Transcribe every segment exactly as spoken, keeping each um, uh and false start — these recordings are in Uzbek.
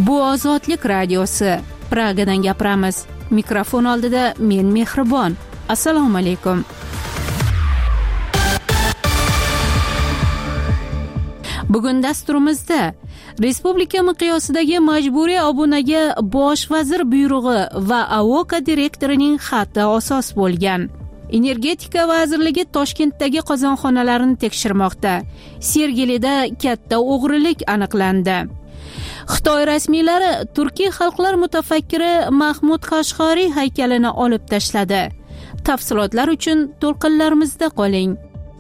Bu Ozodlik radiosi. Pragadan gapiramiz. Mikrofon oldida men Mehribon. Assalomu alaykum. Bugun dasturimizda Respublika miqyosidagi majburiy obunaga bosh vazir buyrug'i va A O K direktorining xati asos bo'lgan. Energetika vazirligi Toshkentdagi qozonxonalarni tekshirmoqda. Sergelida katta o'g'rilik aniqlandi. Xitoy rasmiylari Turkiy xalqlar mutafakkiri Mahmud Qashqoriy haykalini olib tashladi. Tafsilotlar uchun to'lqinlarimizda qoling.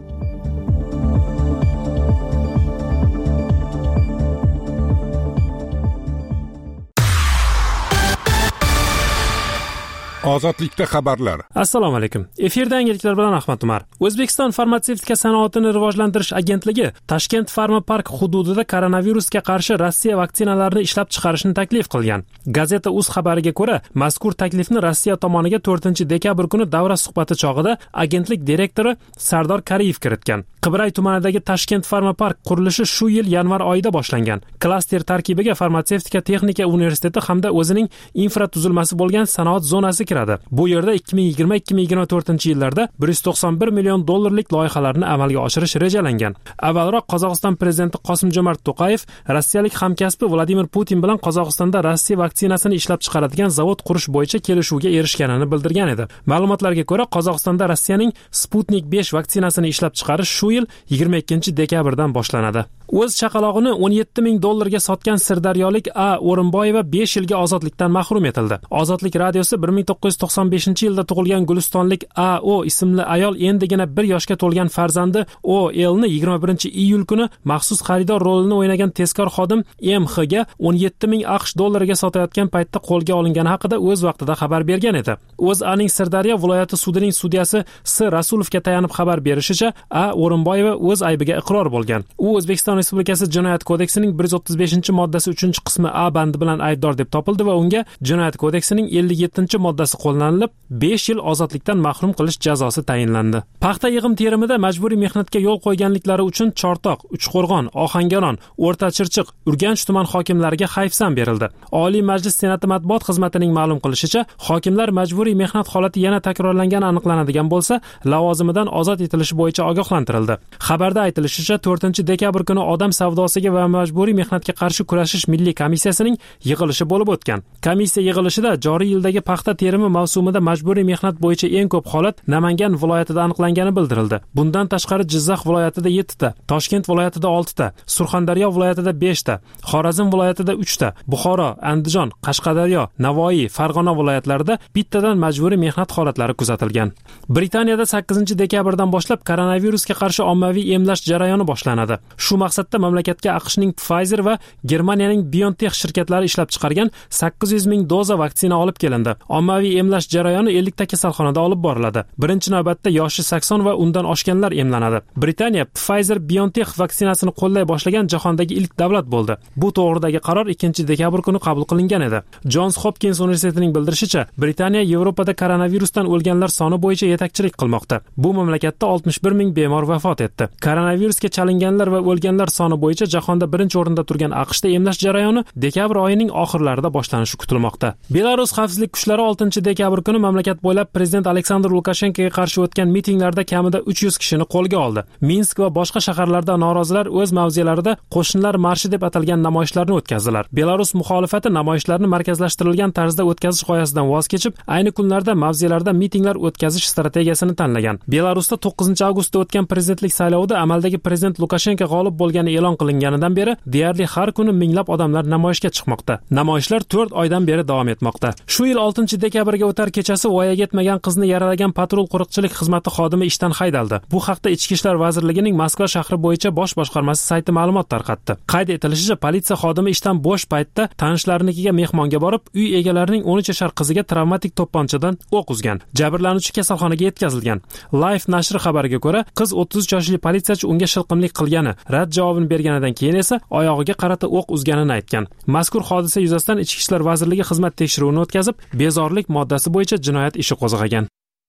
Ozodlikda xabarlar. Assalomu alaykum. Efirda yangiliklar bilan Ahmad Umar. O'zbekiston farmatsevtika sanoatini rivojlantirish agentligi Toshkent Pharma Park hududida koronavirusga qarshi Rossiya vaksinalarini ishlab chiqarishni taklif qilgan. Gazeta.uz xabariga ko'ra, mazkur taklifni Rossiya tomoniga to'rtinchi dekabr kuni davra suhbati chog'ida agentlik direktori Sardor Kariyev kiritgan. Qibray tumanidagi Toshkent Pharma Park qurilishi shu yil yanvar oyida boshlangan. Klaster tarkibiga farmatsevtika texnika universiteti hamda o'zining infratuzilmasi bo'lgan sanoat zonasi kiradi. Bu yerda ikki ming yigirma ikki ming yigirma to'rtinchi yillarda bir yuz to'qson bir million dollarlik loyihalarni amalga oshirish rejalangan. Avvalroq Qozog'iston prezidenti Qosim-Jomart To'qayev rossiyalik hamkasbi Vladimir Putin bilan Qozog'istonda Rossiya vaksinasini ishlab chiqaradigan zavod qurish bo'yicha kelishuvga erishganini bildirgan edi. Ma'lumotlarga ko'ra, Qozog'istonda Rossiyaning Sputnik besh vaksinasini ishlab chiqarish shu yil yigirma ikkinchi dekabrdan boshlanadi. O'z chaqalog'ini o'n yetti ming dollarga sotgan sirdaryolik A. O'rinboyeva besh yilga ozodlikdan mahrum etildi. Ozodlik radiosi bir ming to'qqiz yuz to'qson beshinchi yilda tug'ilgan Gulistonlik A. O. ismli ayol endigina bir yoshga to'lgan farzandi O. L. ni yigirma birinchi iyul kuni maxsus xaridor rolini o'ynagan tezkor xodim M. X. ga o'n yetti ming AQSh dollariga sotayotgan paytda qo'lga olingani haqida o'z vaqtida xabar bergan edi. O'zAning Sirdaryo viloyati sudining sudyasi S. Rasulovga tayanib xabar berishicha, A. O'rinboyeva o'z aybiga iqror bo'lgan. U O'zbekiston Respublikasi Jinoyat kodeksining bir yuz o'ttiz beshinchi moddasi uchinchi qismi A bandi bilan aybdor deb topildi va unga Jinoyat kodeksining ellik yettinchi moddasi qo'llanilib, besh yil ozodlikdan mahrum qilish jazosi tayinlandi. Paxta yig'im terimida majburiy mehnatga yo'l qo'yganliklari uchun Chortoq, Uchqo'rg'on, Ohangaron, O'rta Chirchiq, Urganch tuman hokimlariga hayfsan berildi. Oliy Majlis Senati matbuot xizmatining ma'lum qilishicha, hokimlar majburiy mehnat holati yana takrorlangani aniqlanadigan bo'lsa, lavozimidan ozod etilishi bo'yicha ogohlantirildi. Xabarda aytilishicha, to'rtinchi dekabr kuni odam savdosiga va majburiy mehnatga qarshi kurashish milliy komissiyasining yig'ilishi bo'lib o'tgan. Komissiya yig'ilishida joriy yildagi paxta terimi mavsumida majburiy mehnat bo'yicha eng ko'p holat Namangan viloyatida aniqlangani bildirildi. Bundan tashqari Jizzax viloyatida yetti ta, Toshkent viloyatida olti ta, Surxondaryo viloyatida besh ta, Xorazm viloyatida uch ta, Buxoro, Andijon, Qashqadaryo, Navoiy, Farg'ona viloyatlarida bittadan majburiy mehnat holatlari kuzatilgan. Britaniyada sakkizinchi dekabrdan boshlab koronavirusga qarshi ommaviy emlash jarayoni boshlanadi. Shu maqsadda mamlakatga AQShning Pfizer va Germaniyaning BioNTech shirkatlari ishlab chiqargan sakkiz yuz ming doza vaksina olib kelindi. Ommaviy emlash jarayoni ellik ta kasalxonada olib boriladi. Birinchi navbatda yoshi sakson va undan oshganlar emlanadi. Britaniya Pfizer BioNTech vaksinasini qo'llay boshlagan jahondagi ilk davlat bo'ldi. Bu to'g'ridagi qaror ikkinchi dekabr kuni qabul qilingan edi. Johns Hopkins universitetining bildirishicha, Britaniya Yevropada koronavirusdan o'lganlar soni bo'yicha yetakchilik qilmoqda. Bu mamlakatda oltmish bir ming bemor vafot etdi. Koronavirusga chalinganlar va o'lganlar soni bo'yicha jahonda birinchi o'rinda turgan AQShda emlash jarayoni dekabr oyining oxirlarida boshlanishi kutilmoqda. Belarus xavfsizlik kuchlari oltinchi dekabr kuni mamlakat bo'ylab prezident Aleksandr Lukashenkoga qarshi o'tgan mitinglarda kamida uch yuz kishini qo'lga oldi. Minsk va boshqa shaharlarda norozilar o'z mavzelarida qo'shinlar marshi deb atalgan namoyishlarni o'tkazdilar. Belarus muxolifati namoyishlarni markazlashtirilgan tarzda o'tkazish g'oyasidan voz kechib, ayni kunlarda mavzelarda mitinglar o'tkazish strategiyasini tanlagan. Belarusda to'qqizinchi avgustda o'tgan prezidentlik saylovida amaldagi prezident Lukashenko g'olib bo'lgani e'lon qilinganidan beri deyarli har kuni minglab odamlar namoyishga chiqmoqda. Namoyishlar to'rt oydan beri davom etmoqda. Shu yil oltinchi dekabrga o'tar kechasi voyaga yetmagan qizni yaralagan patrul qo'riqchilik xizmati xodimi ishdan haydaldi. Bu haqda Ichki ishlar vazirligining Moskva shahri bo'yicha bosh boshqarmasi sayti ma'lumot tarqatdi. Qayd etilishicha, politsiya xodimi ishdan bo'sh paytda tanishlarinikiga mehmonga borib, uy egalarining o'n uch yashar qiziga travmatik to'pponchadan o'q uzgan. Jabrlanuvchi kasalxonaga yetkazilgan. Life nashri xabariga ko'ra, qiz o'ttiz uch yoshli politsiyachi unga shilqimlik qilgani, rad javobini berganidan keyin esa oyog'iga qarata o'q uzganini aytgan. Mazkur hodisa yuzasidan Ichki ishlar vazirligi xizmat tekshiruvini o'tkazib, bezorilik moddasi bo'yicha jinoyat ishi qo'zg'agan.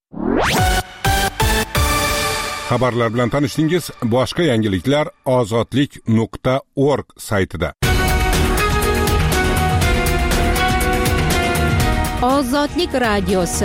Xabarlar bilan tanishdingiz. Boshqa yangiliklar ozodlik nuqta org saytida. Ozodlik radiosi.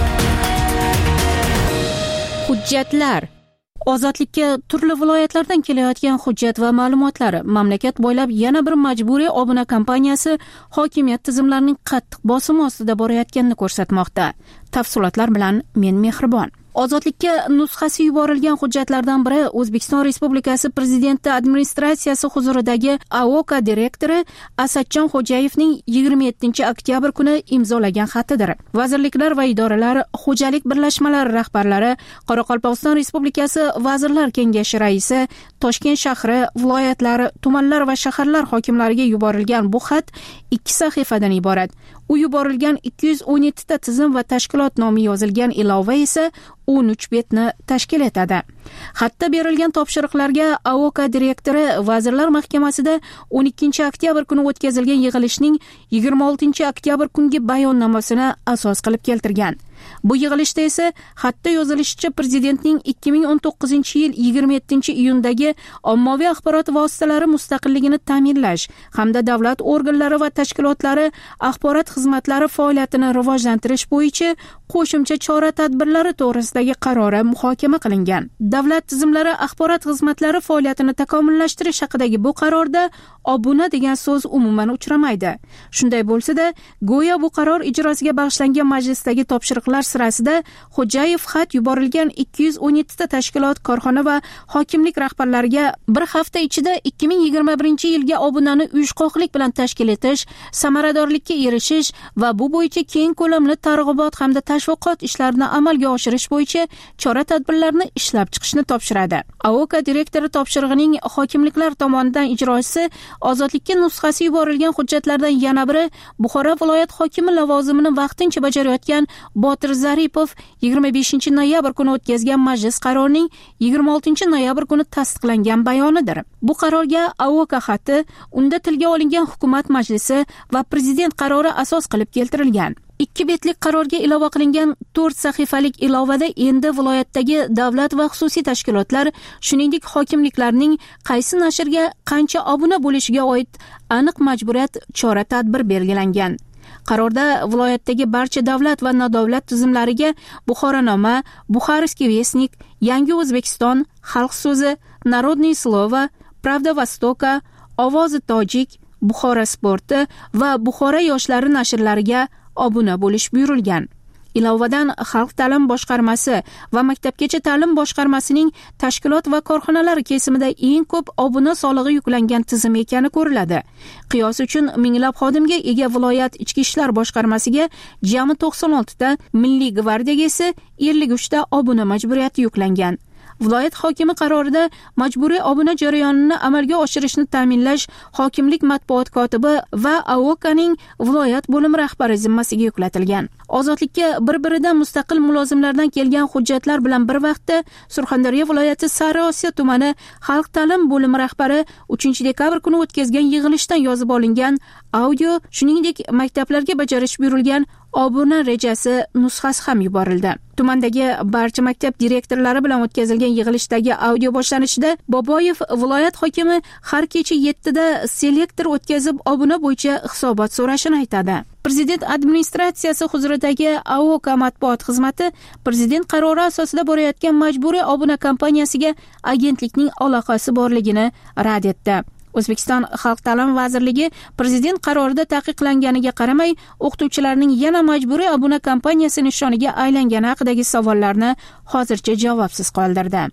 Hujjatlar. Ozodlikka turli viloyatlardan kelayotgan hujjat va ma'lumotlar. Mamlakat bo'ylab yana bir majburiy obuna kampaniyasi hokimiyat tizimlarining qattiq bosimi ostida borayotganini ko'rsatmoqda. Tafsilotlar bilan men Mehribon. Ozodlikka nusxasi yuborilgan hujjatlardan biri O'zbekiston Respublikasi Prezidenti administratsiyasi huzuridagi A O K direktori Asadjon Xo'jayevning yigirma yettinchi oktyabr kuni imzolagan xatidir. Vazirliklar va idoralar, xo'jalik birlashmalari rahbarlari, Qoraqalpog'iston Respublikasi Vazirlar Kengashi raisi, Toshkent shahri, viloyatlar, tumanlar va shaharlar hokimlariga yuborilgan bu xat ikki sahifadan iborat. U yuborilgan ikki yuz o'n yetti ta tizim va tashkilot nomi yozilgan ilova esa o'n uch betni tashkil etadi. Xatda berilgan topshiriqlarga A O K direktori Vazirlar Mahkamasida o'n ikkinchi oktyabr kuni o'tkazilgan yig'ilishning yigirma oltinchi oktyabr kungi bayonnomasini asos qilib keltirgan. Bu yig'ilishda esa xatda yozilishicha prezidentning ikki ming o'n to'qqizinchi yil yigirma yettinchi iyundagi ommaviy axborot vositalari mustaqilligini ta'minlash hamda davlat organlari va tashkilotlari axborot xizmatlari faoliyatini rivojlantirish bo'yicha qo'shimcha chora-tadbirlari to'g'risidagi qarori muhokama qilingan. Davlat tizimlari axborot xizmatlari faoliyatini takomillashtirish haqidagi bu qarorda obuna degan so'z umuman uchramaydi. Shunday bo'lsa-da, go'yo bu qaror ijrosiga bag'ishlangan majlisdagi topshiriqlar sirasida Xo'jayev xat yuborilgan ikki yuz o'n yetti ta tashkilot, korxona va hokimlik rahbarlariga bir hafta ichida ikki ming yigirma birinchi yilga obunani uyushqoqlik bilan tashkil etish, samaradorlikka erishish va bu bo'yicha keng ko'lamli targ'ibot hamda tashviqot ishlarini amalga oshirish bo'yicha chora-tadbirlarni ishlab chiqishni topshiradi. A O K direktori topshirig'ining hokimliklar tomonidan ijrosi ozodlikka nusxasi yuborilgan hujjatlardan yana biri Buxoro viloyat hokimi lavozimini vaqtincha bajarayotgan Botir Zaripov yigirma beshinchi noyabr kuni o'tkazgan majlis qarorining yigirma oltinchi noyabr kuni tasdiqlangan bayonidir. Bu qarorga A O K xati, unda tilga olingan hukumat majlisi va prezident qarori asos qilib keltirilgan. Ikki betlik qarorga ilova qilingan to'rt sahifalik ilovada endi viloyatdagi davlat va xususiy tashkilotlar, shuningdek hokimliklarning qaysi nashrga qancha obuna bo'lishiga oid aniq majburiyat chora-tadbir belgilangan. Qarorda viloyatdagi barcha davlat va nodavlat tizimlariga Buxoronoma, Buxarskiy Vestnik, Yangi O'zbekiston, Xalq so'zi, Narodniy Slovo, Pravda Vostoka, Ovozi Tojik, Buxoro sporti va Buxoro yoshlari nashrlariga obuna bo'lish buyurilgan. Ilovadan Xalq ta'lim boshqarmasi va Maktabgacha ta'lim boshqarmasining tashkilot va korxonalar kesimida eng ko'p obuna solig'i yuklangan tizim ekani ko'riladi. Qiyos uchun minglab xodimga ega viloyat ichki ishlar boshqarmasiga jami to'qson olti ta, Milliy gvardiyaga esa ellik uch ta obuna majburiyati yuklangan. Viloyat hokimi qarorida majburiy obuna jarayonini amalga oshirishni ta'minlash hokimlik matbuot kotibi va A O K'ning viloyat bo'limi rahbari zimmasiga yuklatilgan. Ozodlikka bir-biridan mustaqil mulozimlardan kelgan hujjatlar bilan bir vaqtda Surxondaryo viloyati Sariosiyo tumani xalq ta'lim bo'limi rahbari uchinchi dekabr kuni o'tkazgan yig'ilishdan yozib olingan audio, shuningdek maktablarga bajarish buyurilgan obuna rejasi nusxasi ham yuborildi. Tumandagi barcha maktab direktorlari bilan o'tkazilgan yig'ilishdagi audio boshlanishida Boboyev viloyat hokimi har kecha yettida selektor o'tkazib obuna bo'yicha hisobot so'rashini aytadi. Prezident administratsiyasi huzuridagi A O K matbuot xizmati prezident qarori asosida borayotgan majburiy obuna kampaniyasiga agentlikning aloqasi borligini rad etdi. O'zbekiston Xalq ta'lim vazirligi prezident qarorida taqiqlanganiga qaramay, o'qituvchilarning yana majburiy obuna kampaniyasi nishoniga aylangani haqidagi savollarni hozircha javobsiz qoldirdi.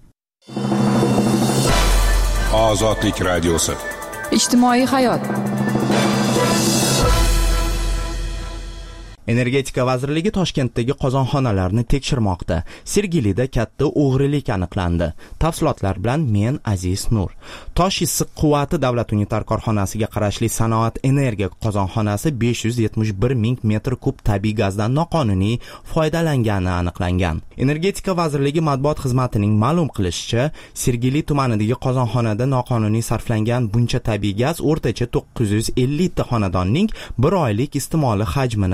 Ozodlik radiosi. Ijtimoiy hayot. Energetika vazirligi Toshkentdagi qozonxonalarni tekshirmoqda. Sergelida katta o'g'rilik aniqlandi. Tafsilotlar bilan men Aziz Nur. Tosh issiq quvvati davlat unitar korxonasiga qarashli Sanoat energiya qozonxonasi besh yuz yetmish bir ming metr kub tabiiy gazdan noqonuniy foydalangani aniqlangan. Energetika vazirligi matbuot xizmatining ma'lum qilishicha, Sergeli tumanidagi qozonxonada noqonuniy sarflangan buncha tabiiy gaz o'rtacha to'qqiz yuz ellik ta xonadonning bir oylik iste'moli hajmini tashkil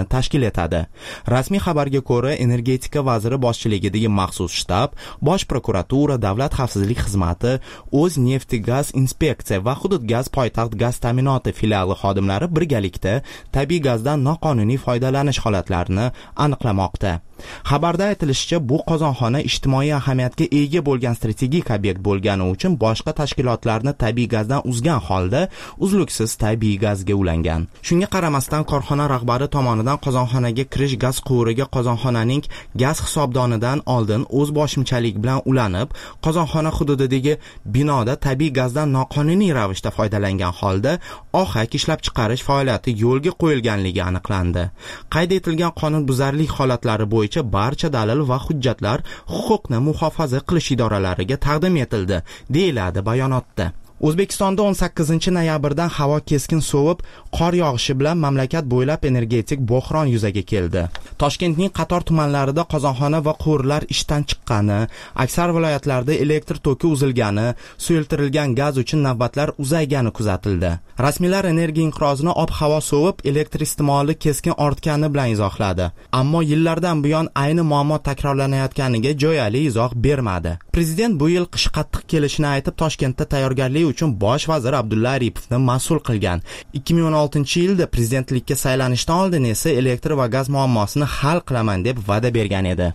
etadi. Rasmiy xabarga ko'ra, energetika vaziri boshchiligidagi maxsus shtab, bosh prokuratura, davlat xavfsizlik xizmati, O'zneftegaz inspeksiya va hudud gaz poytaxt gaz ta'minoti filiali xodimlari birgalikda tabiiy gazdan noqonuniy foydalanish holatlarini aniqlamoqda. Xabarda aytilishicha, bu qozonxona ijtimoiy ahamiyatga ega bo'lgan strategik obyekt bo'lgani uchun boshqa tashkilotlarni tabiiy gazdan uzgan holda uzluksiz tabiiy gazga ulangan. Shunga qaramasdan korxona rahbari tomonidan qozonxonaga kirish gaz quvuriga qozonxonaning gaz hisobdonidan oldin o'z boshimchalik bilan ulanib, qozonxona hududidagi binoda tabiiy gazdan noqonuniy ravishda foydalangan holda ohak ishlab chiqarish faoliyati yo'lga qo'yilganligi aniqlandi. Qayd etilgan qonunbuzarlik holatlari bo'yicha barcha dalil va hujjatlar huquqni muhofaza qilish idoralariga taqdim etildi, deyiladi bayonotda. O'zbekistonda o'n sakkizinchi noyabrdan havo keskin sovib, qor yog'ishi bilan mamlakat bo'ylab energetik bo'hron yuzaga keldi. Toshkentning qator tumanlarida qozonxona va quvurlar ishdan chiqqani, aksar viloyatlarda elektr toki uzilgani, suyultirilgan gaz uchun navbatlar uzaygani kuzatildi. Rasmiylar energiya inqirozini ob-havo sovib, elektr iste'moli keskin ortgani bilan izohladi. Ammo yillardan buyon ayni muammo takrorlanayotganiga jo'yali izoh bermadi. Prezident bu yil qish qattiq kelishini aytib, Toshkentda tayyorgarlik uchun bosh vazir Abdulla Aripovni mas'ul qilgan. ikki ming o'n oltinchi yilda prezidentlikka saylanishdan oldin esa elektr va gaz muammosini hal qilaman deb va'da bergan edi.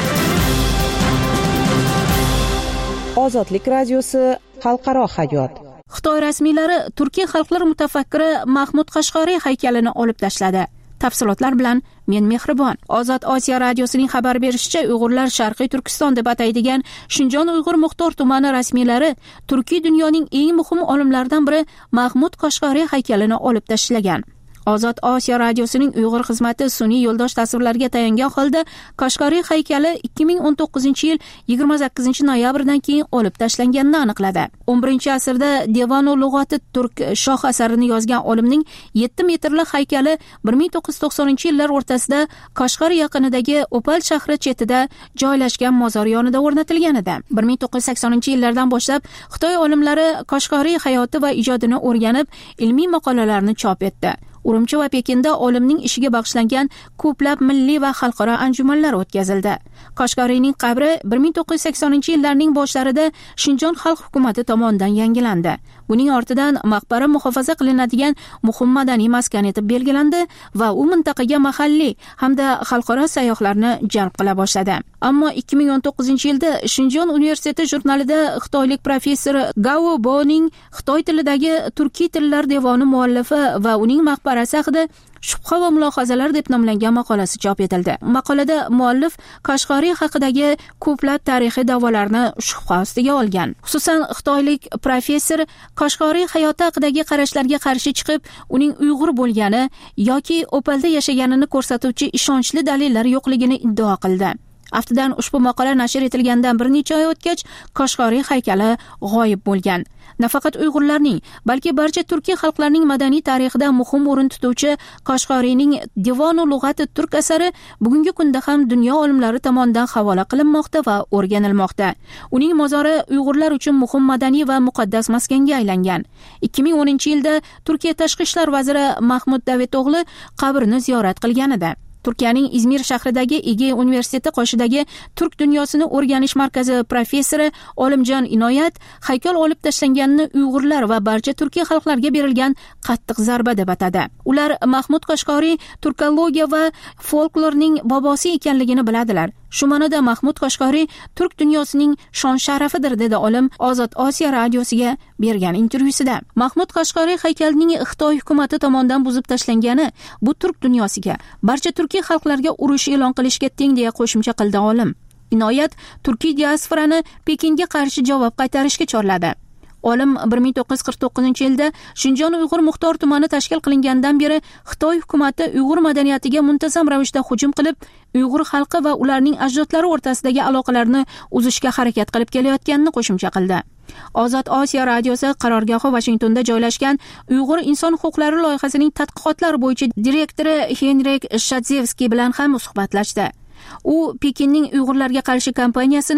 Ozodlik radiosi xalqaro hayot. Xitoy rasmiylari Turkiya xalqlar mutafakkiri Mahmud Qashqoriy haykalini olib tashladi. Tafsilotlar bilan men Mehribon. Ozod Osiyo radiosining xabar berishicha, Uyg'urlar Sharqiy Turkiston deb ataydigan Shinjon Uyg'ur Muxtor tumani rasmiylari Turkiy dunyoning eng muhim olimlaridan biri Mahmud Qashqoriy haykalini olib tashlagan. Ozod Osiyo radiosining Uyg'ur xizmati sun'iy yo'ldosh tasvirlarga tayangan holda Qashqoriy haykali ikki ming o'n to'qqizinchi yil yigirma sakkizinchi noyabrdan keyin olib tashlanganini aniqladi. o'n birinchi asrda Devonu lug'ati turk shoh asarini yozgan olimning yetti metrli haykali bir ming to'qqiz yuz to'qsoninchi yillar o'rtasida Qashqar yaqinidagi Opal shahri chetida joylashgan mozor yonida o'rnatilgan edi. bir ming to'qqiz yuz saksoninchi yillardan boshlab Xitoy olimlari Qashqoriy hayoti va ijodini o'rganib, ilmiy maqolalarni chop etdi. Urumchi va Pekinda olimning ishiga bag'ishlangan ko'plab milliy va xalqaro anjumanlar o'tkazildi. Qashqoriyning qabri bir ming to'qqiz yuz saksoninchi yillarning boshlarida Shinjon xalq hukumati tomonidan yangilandi. Buning ortidan maqbara muhofaza qilinadigan muhim madaniy maskan etib belgilandi va u mintaqaga mahalliy hamda xalqaro sayyohlarni jalb qila boshladi. Ammo ikki ming o'n to'qqizinchi yilda Shinjon universiteti jurnalida xitoylik professor Gao Boning Xitoy tilidagi turkiy tillar devoni muallifi va uning maqbarasi haqida shubha va mulohazalar deb nomlangan maqolasi chop etildi. Maqolada muallif Qashqoriy haqidagi ko'plab tarixiy da'volarni shubha ostiga olgan. Xususan, xitoylik professor Qashqoriy hayoti haqidagi qarashlarga qarshi chiqib, uning Uyg'ur bo'lgani yoki Opalda yashaganini ko'rsatuvchi ishonchli dalillar yo'qligini iddao qildi. Aftidan ushbu maqola nashr etilgandan bir necha oy o'tgach, Qashqoriy haykali g'oyib bo'lgan. Nafaqat Uyg'urlarning, balki barcha turkiy xalqlarning madaniy tarixida muhim o'rin tutuvchi Qashqoriyning Devonu lug'ati turk asari bugungi kunda ham dunyo olimlari tomonidan havola qilinmoqda va o'rganilmoqda. Uning mozori Uyg'urlar uchun muhim madaniy va muqaddas maskanga aylangan. ikki ming o'ninchi yilda Turkiya tashqi ishlar vaziri Mahmud Daveto'g'li qabrni ziyorat qilgan edi. Turkiyaning Izmir shahridagi Ege universiteti qoshidagi Turk dunyosini o'rganish markazi professori Olimjon Inoyat haykal olib tashlanganini Uyg'urlar va barcha turkiy xalqlarga berilgan qattiq zarba deb atadi. Ular Mahmud Qashqoriy turkologiya va folklorning bobosi ekanligini biladilar. Shu ma'noda Mahmud Qashqoriy turk dunyosining shon sharafidir, dedi olim Ozod Osiyo radiosiga bergan intervyusida. Mahmud Qashqoriy haykalining Xitoy hukumati tomonidan buzib tashlangani bu turk dunyosiga, barcha turkiy xalqlarga urush e'lon qilishga teng, deya qo'shimcha qildi olim. Inoyat turkiy diasporani Pekinga qarshi javob qaytarishga chorladi. Olim bir ming to'qqiz yuz qirq to'qqizinchi yilda Shinjon Uyg'ur Muxtor tumani tashkil qilingandan beri Xitoy hukumati Uyg'ur madaniyatiga muntazam ravishda hujum qilib, Uyg'ur xalqi va ularning ajdodlari o'rtasidagi aloqalarni uzishga harakat qilib kelayotganini qo'shimcha qildi. Ozod Osiyo radiosi qarorgohi Washingtonda joylashgan Uyg'ur inson huquqlari loyihasining tadqiqotlar bo'yicha direktori Henrik Shadzevskiy bilan ham suhbatlashdi. U Pekinning Uyg'urlarga qarshi kampaniyasini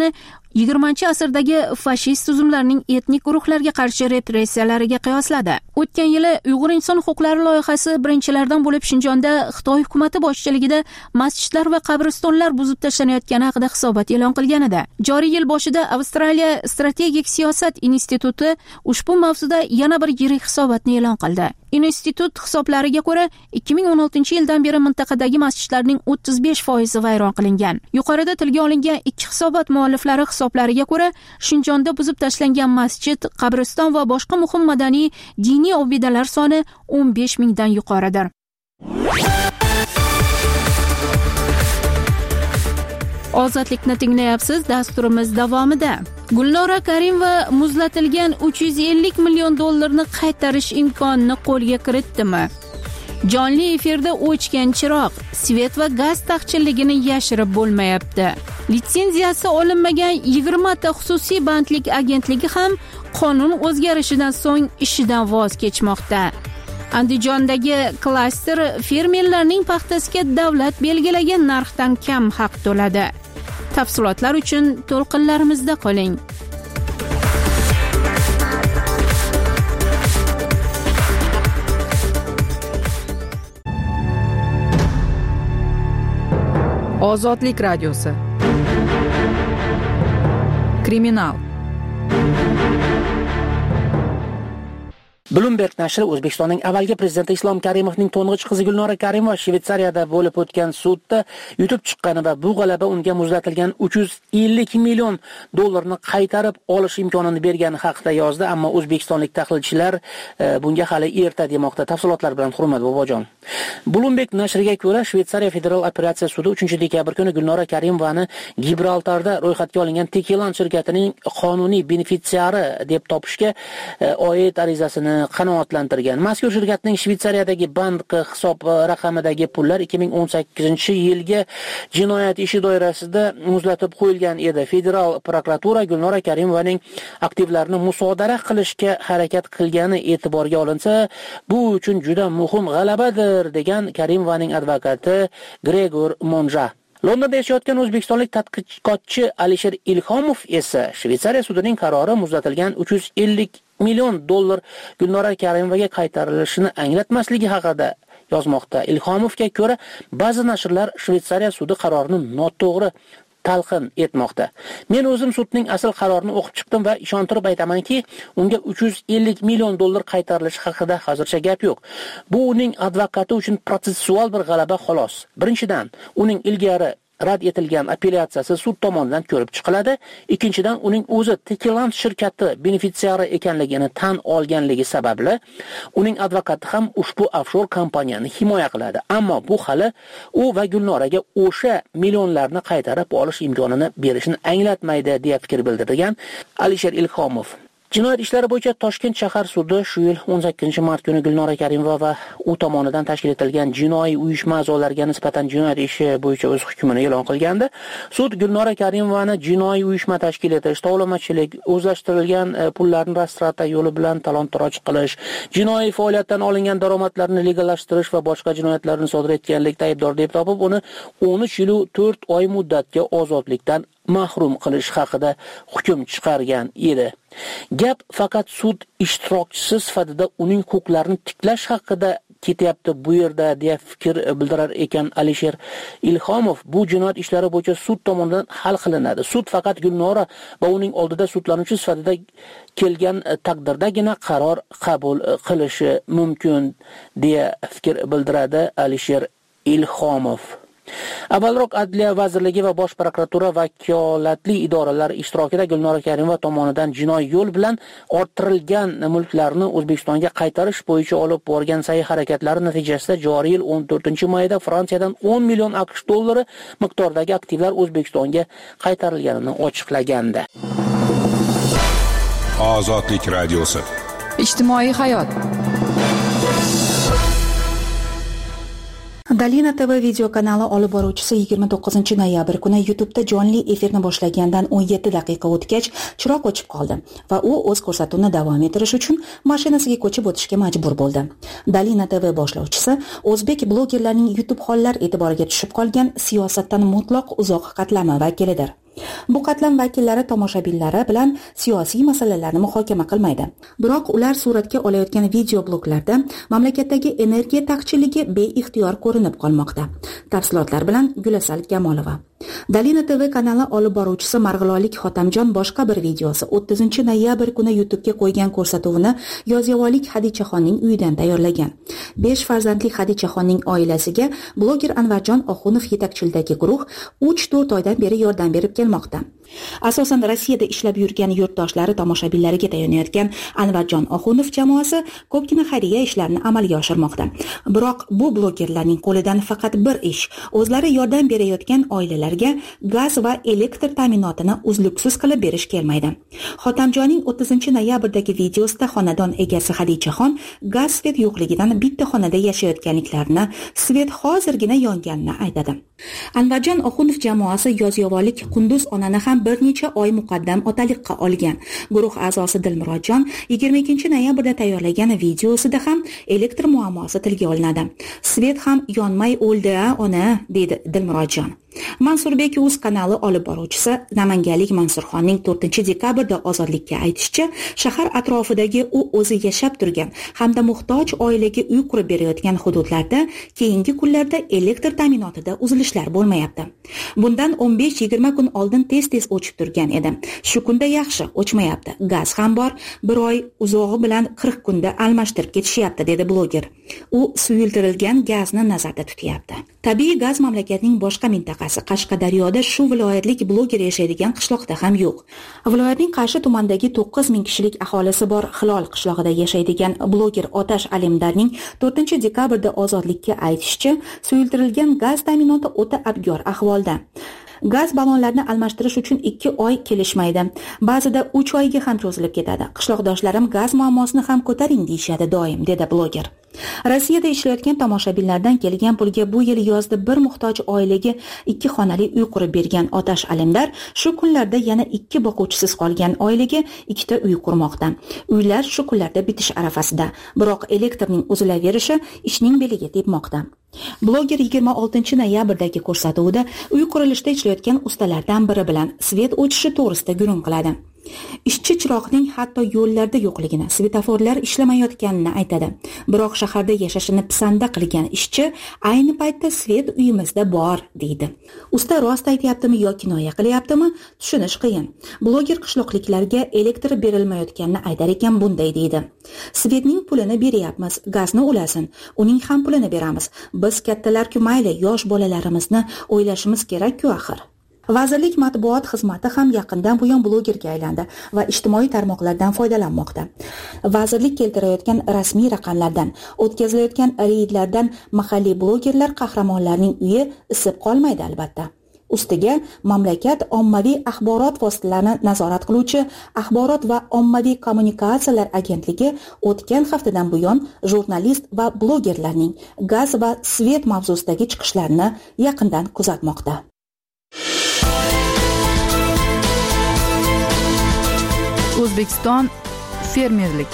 yigirmanchi asrdagi fashist tuzumlarning etnik guruhlarga qarshi repressiyalariga qiyosladi. O'tgan yili Uyg'ur inson huquqlari loyihasi birinchilardan bo'lib Shinjonda Xitoy hukumati boshchiligida masjidlar va qabristonlar buzib tashlanayotgani haqida hisobot e'lon qilgan edi. Joriy yil boshida Avstraliya strategik siyosat instituti ushbu mavzuda yana bir yirik hisobotni e'lon qildi. Institut hisoblariga ko'ra, ikki ming o'n oltinchi yildan beri mintaqadagi masjidlarning o'ttiz besh foizi vayron qilingan. Yuqorida tilga olingan ikki hisobot mualliflari hisoblariga ko'ra, Shinjonda buzib tashlangan masjid, qabriston va boshqa muhim madaniy diniy obidalar soni o'n besh mingdan yuqoridir. Ozodlikni tinglayapsiz. Dasturimiz davomida Gulnora Karimova muzlatilgan uch yuz ellik million dollarni qaytarish imkonini qo'lga kiritdimi? Jonli efirda o'chgan chiroq, svet va gaz taqchilligini yashirib bo'lmayapti. Litsenziyasi olinmagan yigirma ta xususiy bandlik agentligi ham qonun o'zgarishidan so'ng ishidan voz kechmoqda. Andijondagi klaster fermerlarning paxtasiga davlat belgilagan narxdan kam haq to'ladi. Tafsilotlar uchun to'lqinlarimizda qoling. Ozodlik radiosi. Kriminal. Bloomberg nashri O'zbekistonning avvalgi prezidenti Islom Karimovning to'ng'ich qizi Gulnora Karimova Shveysariyada bo'lib o'tgan sudda yutib chiqqani va bu g'alaba unga muzlatilgan uch yuz ellik million dollarni qaytarib olish imkonini bergani haqida yozdi, ammo o'zbekistonlik tahlilchilar e, bunga hali erta demoqda. Tafsilotlar bilan Hurmat Bobojon. Bloomberg nashriga ko'ra, Shveysariya federal operatsiya sudi uchinchi dekabr kuni Gulnora Karimovani Gibraltarda ro'yxatga olingan Tekilan shirkatining qonuniy benefitsiari deb topishga e, oid arizasini qanoatlantirgan. Mazkur shirkatning Shveysariyadagi bank hisob raqamidagi pullar ikki ming o'n sakkizinchi yilgi jinoyat ishi doirasida muzlatib qo'yilgan edi. Federal prokuratura Gulnora Karimovaning aktivlarini musodara qilishga harakat qilgani e'tiborga olinsa, bu uchun juda muhim g'alabadir degan Karimovaning advokati Gregor Monja. Londonda yashayotgan o'zbekistonlik tadqiqotchi Alisher Ilhomov esa Shveysariya sudining qarori muzlatilgan uch yuz ellik million dollar Gulnora Karimovaga qaytarilishini anglatmasligi haqida yozmoqda. Ilhomovga ko'ra, ba'zi nashrlar Shveysariya sudi qarorini noto'g'ri talqin etmoqda. Men o'zim sudning asl qarorini o'qib chiqdim va ishontirib aytamanki, unga uch yuz ellik million dollar qaytarilishi haqida hozircha gap yo'q. Bu uning advokati uchun protsessual bir g'alaba xolos. Birinchidan, uning ilgari rad etilgan apellyatsiyasi sud tomonidan ko'rib chiqiladi. Ikkinchidan, uning o'zi Tekilan shirkati benefitsiari ekanligini tan olganligi sababli uning advokati ham ushbu offshor kompaniyani himoya qiladi. Ammo bu hali u va Gulnoraga o'sha millionlarni qaytarib olish imkonini berishini anglatmaydi deya fikr bildirgan Alisher Ilhomov. Jinoyat ishlari bo'yicha Toshkent shahar sudi shu yil o'n sakkizinchi mart kuni Gulnora Karimova va u tomonidan tashkil etilgan jinoiy uyushma a'zolariga nisbatan jinoyat ishi bo'yicha o'z hukmini e'lon qilgandi. Sud Gulnora Karimovani jinoiy uyushma tashkil etish, tovlamachilik, o'zlashtirilgan pullarni rastrata yo'li bilan talon-toroj qilish, jinoiy faoliyatdan olingan daromadlarni legallashtirish va boshqa jinoyatlarni sodir etganlikda aybdor deb topib, uni o'n uch yil to'rt oy muddatga ozodlikdan mahrum qilish haqida hukm chiqargan edi. Gap faqat sud ishtirokchisi sifatida uning huquqlarini tiklash haqida ketyapti bu yerda deya fikr bildirar ekan Alisher Ilhomov. Bu jinoyat ishlari bo'yicha sud tomonidan hal qilinadi. Sud faqat Gulnora va uning oldida sudlanuvchi sifatida kelgan taqdirdagina qaror qabul qilishi mumkin deya fikr bildiradi Alisher Ilhomov. Avvalroq Adliya vazirligi va Bosh prokuratura vakolatli idoralar ishtirokida Gulnora Karimova tomonidan jinoiy yo'l bilan orttirilgan mulklarni O'zbekistonga qaytarish bo'yicha olib borgan sa'y-harakatlari natijasida joriy yil o'n to'rtinchi mayda Fransiyadan o'n million AQSh dollari miqdoridagi aktivlar O'zbekistonga qaytarilganini ochiqlagandi. Ozodlik radiosi. Ijtimoiy hayot. Dalina T V video kanali olib boruvchisi yigirma to'qqizinchi noyabr kuni YouTube'da jonli efirni boshlagandan o'n yetti daqiqa o'tgach chiroq o'chib qoldi va u o'z ko'rsatuvini davom ettirish uchun mashinasiga ko'chib o'tishga majbur bo'ldi. Dalina T V boshlovchisi o'zbek blogerlarining YouTube hollar e'tiboriga tushib qolgan siyosatdan mutlaq uzoq qatlami vakilidir. Bu qatlam vakillari tomoshabinlari bilan siyosiy masalalarni muhokama qilmaydi. Biroq ular suratga olayotgan video bloglarda mamlakatdagi energiya taqchilligi beixtiyor ko'rinib qolmoqda. Tafsilotlar bilan Gulasal Kamolova. Dalina T V kanali olib boruvchisi Marg'ilonlik Xotamjon boshqa bir videosi o'ttizinchi noyabr kuni YouTube'ga qo'ygan ko'rsatuvini Yozyovonlik Hadichaxonning uyidan tayyorlagan. besh farzandli Hadichaxonning oilasiga bloger Anvarjon Oxunov yetakchiligidagi guruh uch to'rt oydan beri yordam berib kelmoqda. Asosan Rossiyada ishlab yurgan yurtdoshlari tomoshabinlariga tayyorlanayotgan Anvarjon Oxunov jamoasi ko'pgina xayriya ishlarini amalga oshirmoqda. Biroq bu blogerlarning qo'lidan faqat bir ish, o'zlari yordam berayotgan oilalarga gaz va elektr ta'minotini uzluksiz qilib berish kelmaydi. Xotamjonning o'ttizinchi noyabrdagi videosida xonadon egasi Hadichaxon gaz svet yo'qligidan bitta xonada yashayotganliklarini, svet hozirgina yonganini aytadi. Anvarjon Oxunov jamoasi Yozyovonlik Qunduz onani ham bir necha oy muqaddam otaliqqa olgan. Guruh a'zosi Dilmurodjon yigirma ikkinchi noyabrda tayyorlagan videosida ham elektr muammosi tilga olinadi. Svet ham yonmay o'ldi-a, ona, dedi Dilmurodjon. Mansurbek Uz kanali olib boruvchisi Namanganlik Mansurxonning to'rtinchi dekabrda Ozodlikka aytishicha, shahar atrofidagi u o'zi yashab turgan hamda muhtoj oilaga uy qurib berayotgan hududlarda keyingi kunlarda elektr ta'minotida uzilishlar bo'lmayapti. Bundan o'n besh yigirma kun oldin tez-tez o'chib turgan edi. Shu kunda yaxshi, o'chmayapti. Gaz ham bor, bir oy uzog'i bilan qirq kunda almashtirib ketishyapti, dedi bloger. U suyultirilgan gazni nazarda tutyapti. Tabiiy gaz mamlakatning boshqa mintaqasi Qashqadaryoda shu viloyatlik bloger yashaydigan qishloqda ham yo'q. Viloyatning Qarshi tumanidagi to'qqiz ming kishilik aholisi bor Hilol qishlog'ida yashaydigan bloger Otash Alimdarning to'rtinchi dekabrda Ozodlikka aytishicha, suyultirilgan gaz ta'minoti o'ta abgor ahvolda. Gaz ballonlarini almashtirish uchun ikki oy kelishmaydi. Ba'zida uch oyga ham cho'zilib ketadi. Qishloqdoshlarim gaz muammosini ham ko'taring deyishadi doim, dedi bloger. Rossiyada ishlayotgan tomoshabinlardan kelgan pulga bu yil yozda bir muhtoj oilaga ikki xonali uy qurib bergan Otash Alimdar shu kunlarda yana ikki boquvchisiz qolgan oilaga ikkita uy qurmoqda. Uylar shu kunlarda bitish arafasida, biroq elektrning uzilaverishi ishning beliga tepmoqda. Bloger yigirma oltinchi noyabrdagi ko'rsatuvida uy qurilishida ishlayotgan ustalardan biri bilan svet o'chishi to'g'risida gurung qiladi. Ishchi chiroqning hatto yo'llarda yo'qligini, svetoforlar ishlamayotganini aytadi. Biroq shaharda yashashini pisanda qilgan ishchi ayni paytda svet uyimizda bor, deydi. Usta rost aytayaptimi yo kinoya qilyaptimi, tushunish qiyin. Bloger qishloqliklarga elektr berilmayotganini aytar ekan bunday deydi. Svetning pulini beryapmiz, gazni ulasin, uning ham pulini beramiz. Biz kattalar-ku mayli, yosh bolalarimizni o'ylashimiz kerak-ku axir. Vazirlik matbuot xizmati ham yaqindan buyon blogerga aylandi va ijtimoiy tarmoqlardan foydalanmoqda. Vazirlik keltirayotgan rasmiy raqamlardan, o'tkazilayotgan reydlardan mahalliy blogerlar qahramonlarning uyi isib qolmaydi albatta. Ustiga mamlakat ommaviy axborot vositalarini nazorat qiluvchi Axborot va ommaviy kommunikatsiyalar agentligi o'tgan haftadan buyon jurnalist va blogerlarning gaz va svet mavzusidagi chiqishlarini yaqindan kuzatmoqda. O'zbekiston fermerlik.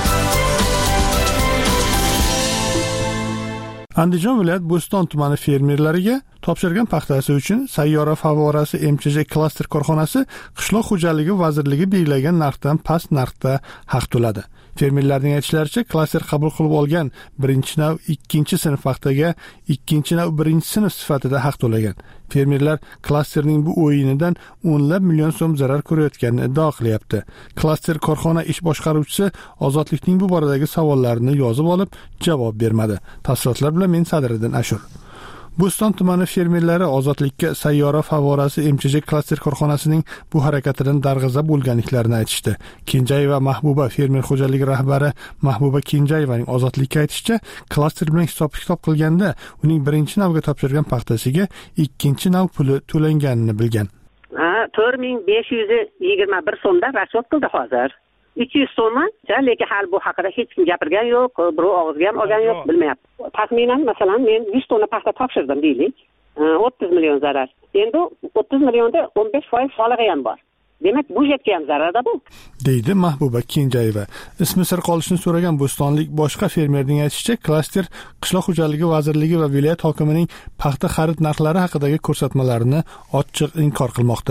Andijon viloyat Bo'ston tumani fermerlariga topshirgan paxtasi uchun Sayyora favorasi M Ch J klaster korxonasi Qishloq xo'jaligi vazirligi belgilagan narxdan past narxda haq to'ladi. Fermerlarning aytishlaricha, klaster qabul qilib olgan birinchi nav ikkinchi sinf paxtaga ikkinchi nav birinchi sinf sifatida haq to'lagan. Fermerlar klasterning bu o'yinidan o'nlab million so'm zarar ko'rayotganini iddao qilyapti. Klaster korxona ish boshqaruvchisi Ozodlikning bu boradagi savollarini yozib olib, javob bermadi. Tafsilotlar bilan men Sadriddin Ashur. Bo'ston tumani fermerlari Ozodlikka Sayyora favorasi M Ch J klaster korxonasining bu harakatidan darg'azab bo'lganliklarini aytishdi. Kenjayeva Mahbuba fermer xo'jaligi rahbari Mahbuba Kenjayevaning Ozodlikka aytishicha, klaster bilan hisob-kitob qilganda uning birinchi navga topshirgan paxtasiga ikkinchi nav puli to'langanini bilgan. Ha, to'rt ming besh yuz yigirma bir so'mda rasvot qildi hozir. uch yuz so'mmi? Lekin hali bu haqida hech kim gapirgan yo'q, birov og'izga ham olgan yo'q, bilmayapti. Taxminan masalan men yuz tonna paxta topshirdim deylik. o'ttiz million zarar. Endi o'ttiz millionda o'n besh foiz solig'i ham bor. Demak, budjetga ham zararda bu. deydi Mahbuba Kenjayeva. Ismi sir qolishini so'ragan bo'stonlik boshqa fermerning aytishicha, klaster Qishloq xo'jaligi vazirligi va viloyat hokimining paxta xarid narxlari haqidagi ko'rsatmalarini ochiq inkor qilmoqda.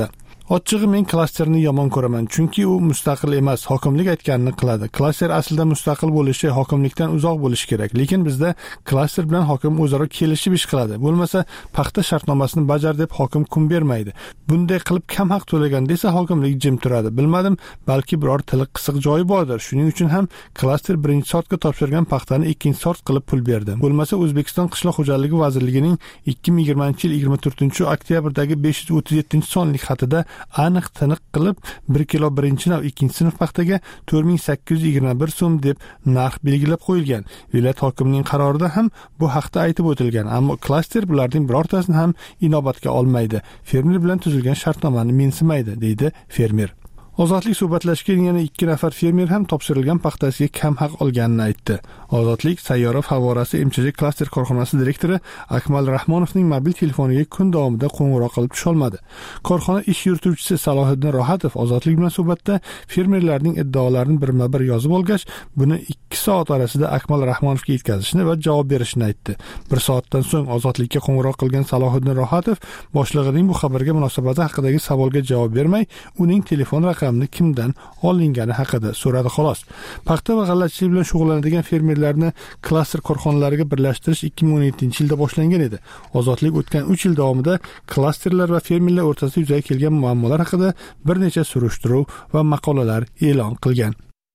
Ochig'i men klasterni yomon ko'raman, chunki u mustaqil emas, hokimlik aytganini qiladi. Klaster aslida mustaqil bo'lishi, hokimlikdan uzoq bo'lishi kerak, lekin bizda klaster bilan hokim o'zaro kelishib ish qiladi. Bo'lmasa paxta shartnomasini bajar deb hokim kun bermaydi. Bunday qilib kam haq to'lagan desa hokimlik jim turadi. Bilmadim, balki biror tili qisiq joyi bordir. Shuning uchun ham klaster birinchi sortga topshirgan paxtani ikkinchi sort qilib pul berdi. Bo'lmasa O'zbekiston Qishloq xo'jaligi vazirligining ikki ming yigirmanchi yil yigirma to'rtinchi oktyabrdagi besh yuz o'ttiz yettinchi sonlik xatida aniq tiniq qilib bir kilo birinchi nav ikkinchi sinf paxtaga to'rt ming sakkiz yuz yigirma bir so'm deb narx belgilab qo'yilgan. Viloyat hokimining qarorida ham bu haqda aytib o'tilgan, ammo klaster bularning birortasini ham inobatga olmaydi. Fermer bilan tuzilgan shartnomani mensimaydi, deydi fermer. Ozodlik suhbatlashgan yana ikki nafar fermer ham topshirilgan paxtasiga kam haq olganini aytdi. Ozodlik Sayyora favorasi M Ch J klaster korxonasi direktori Akmal Rahmonovning mobil telefoniga kun davomida qo'ng'iroq qilib tusholmadi. Korxona ish yurituvchisi Salohiddin Rohatov Ozodlik bilan suhbatda fermerlarning iddaolarini birma-bir yozib olgach, buni ikki soat orasida Akmal Rahmonovga yetkazishni va javob berishni aytdi. Bir soatdan so'ng Ozodlikka qo'ng'iroq qilgan Salohiddin Rohatov boshlig'ining bu xabarga munosabati haqidagi savolga javob bermay, uning telefon raqami kimdan olingani haqida so'radi xolos. Paxta va g'allachilik bilan shug'ullanadigan fermerlarni klaster korxonalariga birlashtirish ikki ming o'n yettinchi yilda boshlangan edi. Ozodlik o'tgan uch yil davomida klasterlar va fermerlar o'rtasida yuzaga kelgan muammolar haqida bir necha surishtiruv va maqolalar e'lon qilgan.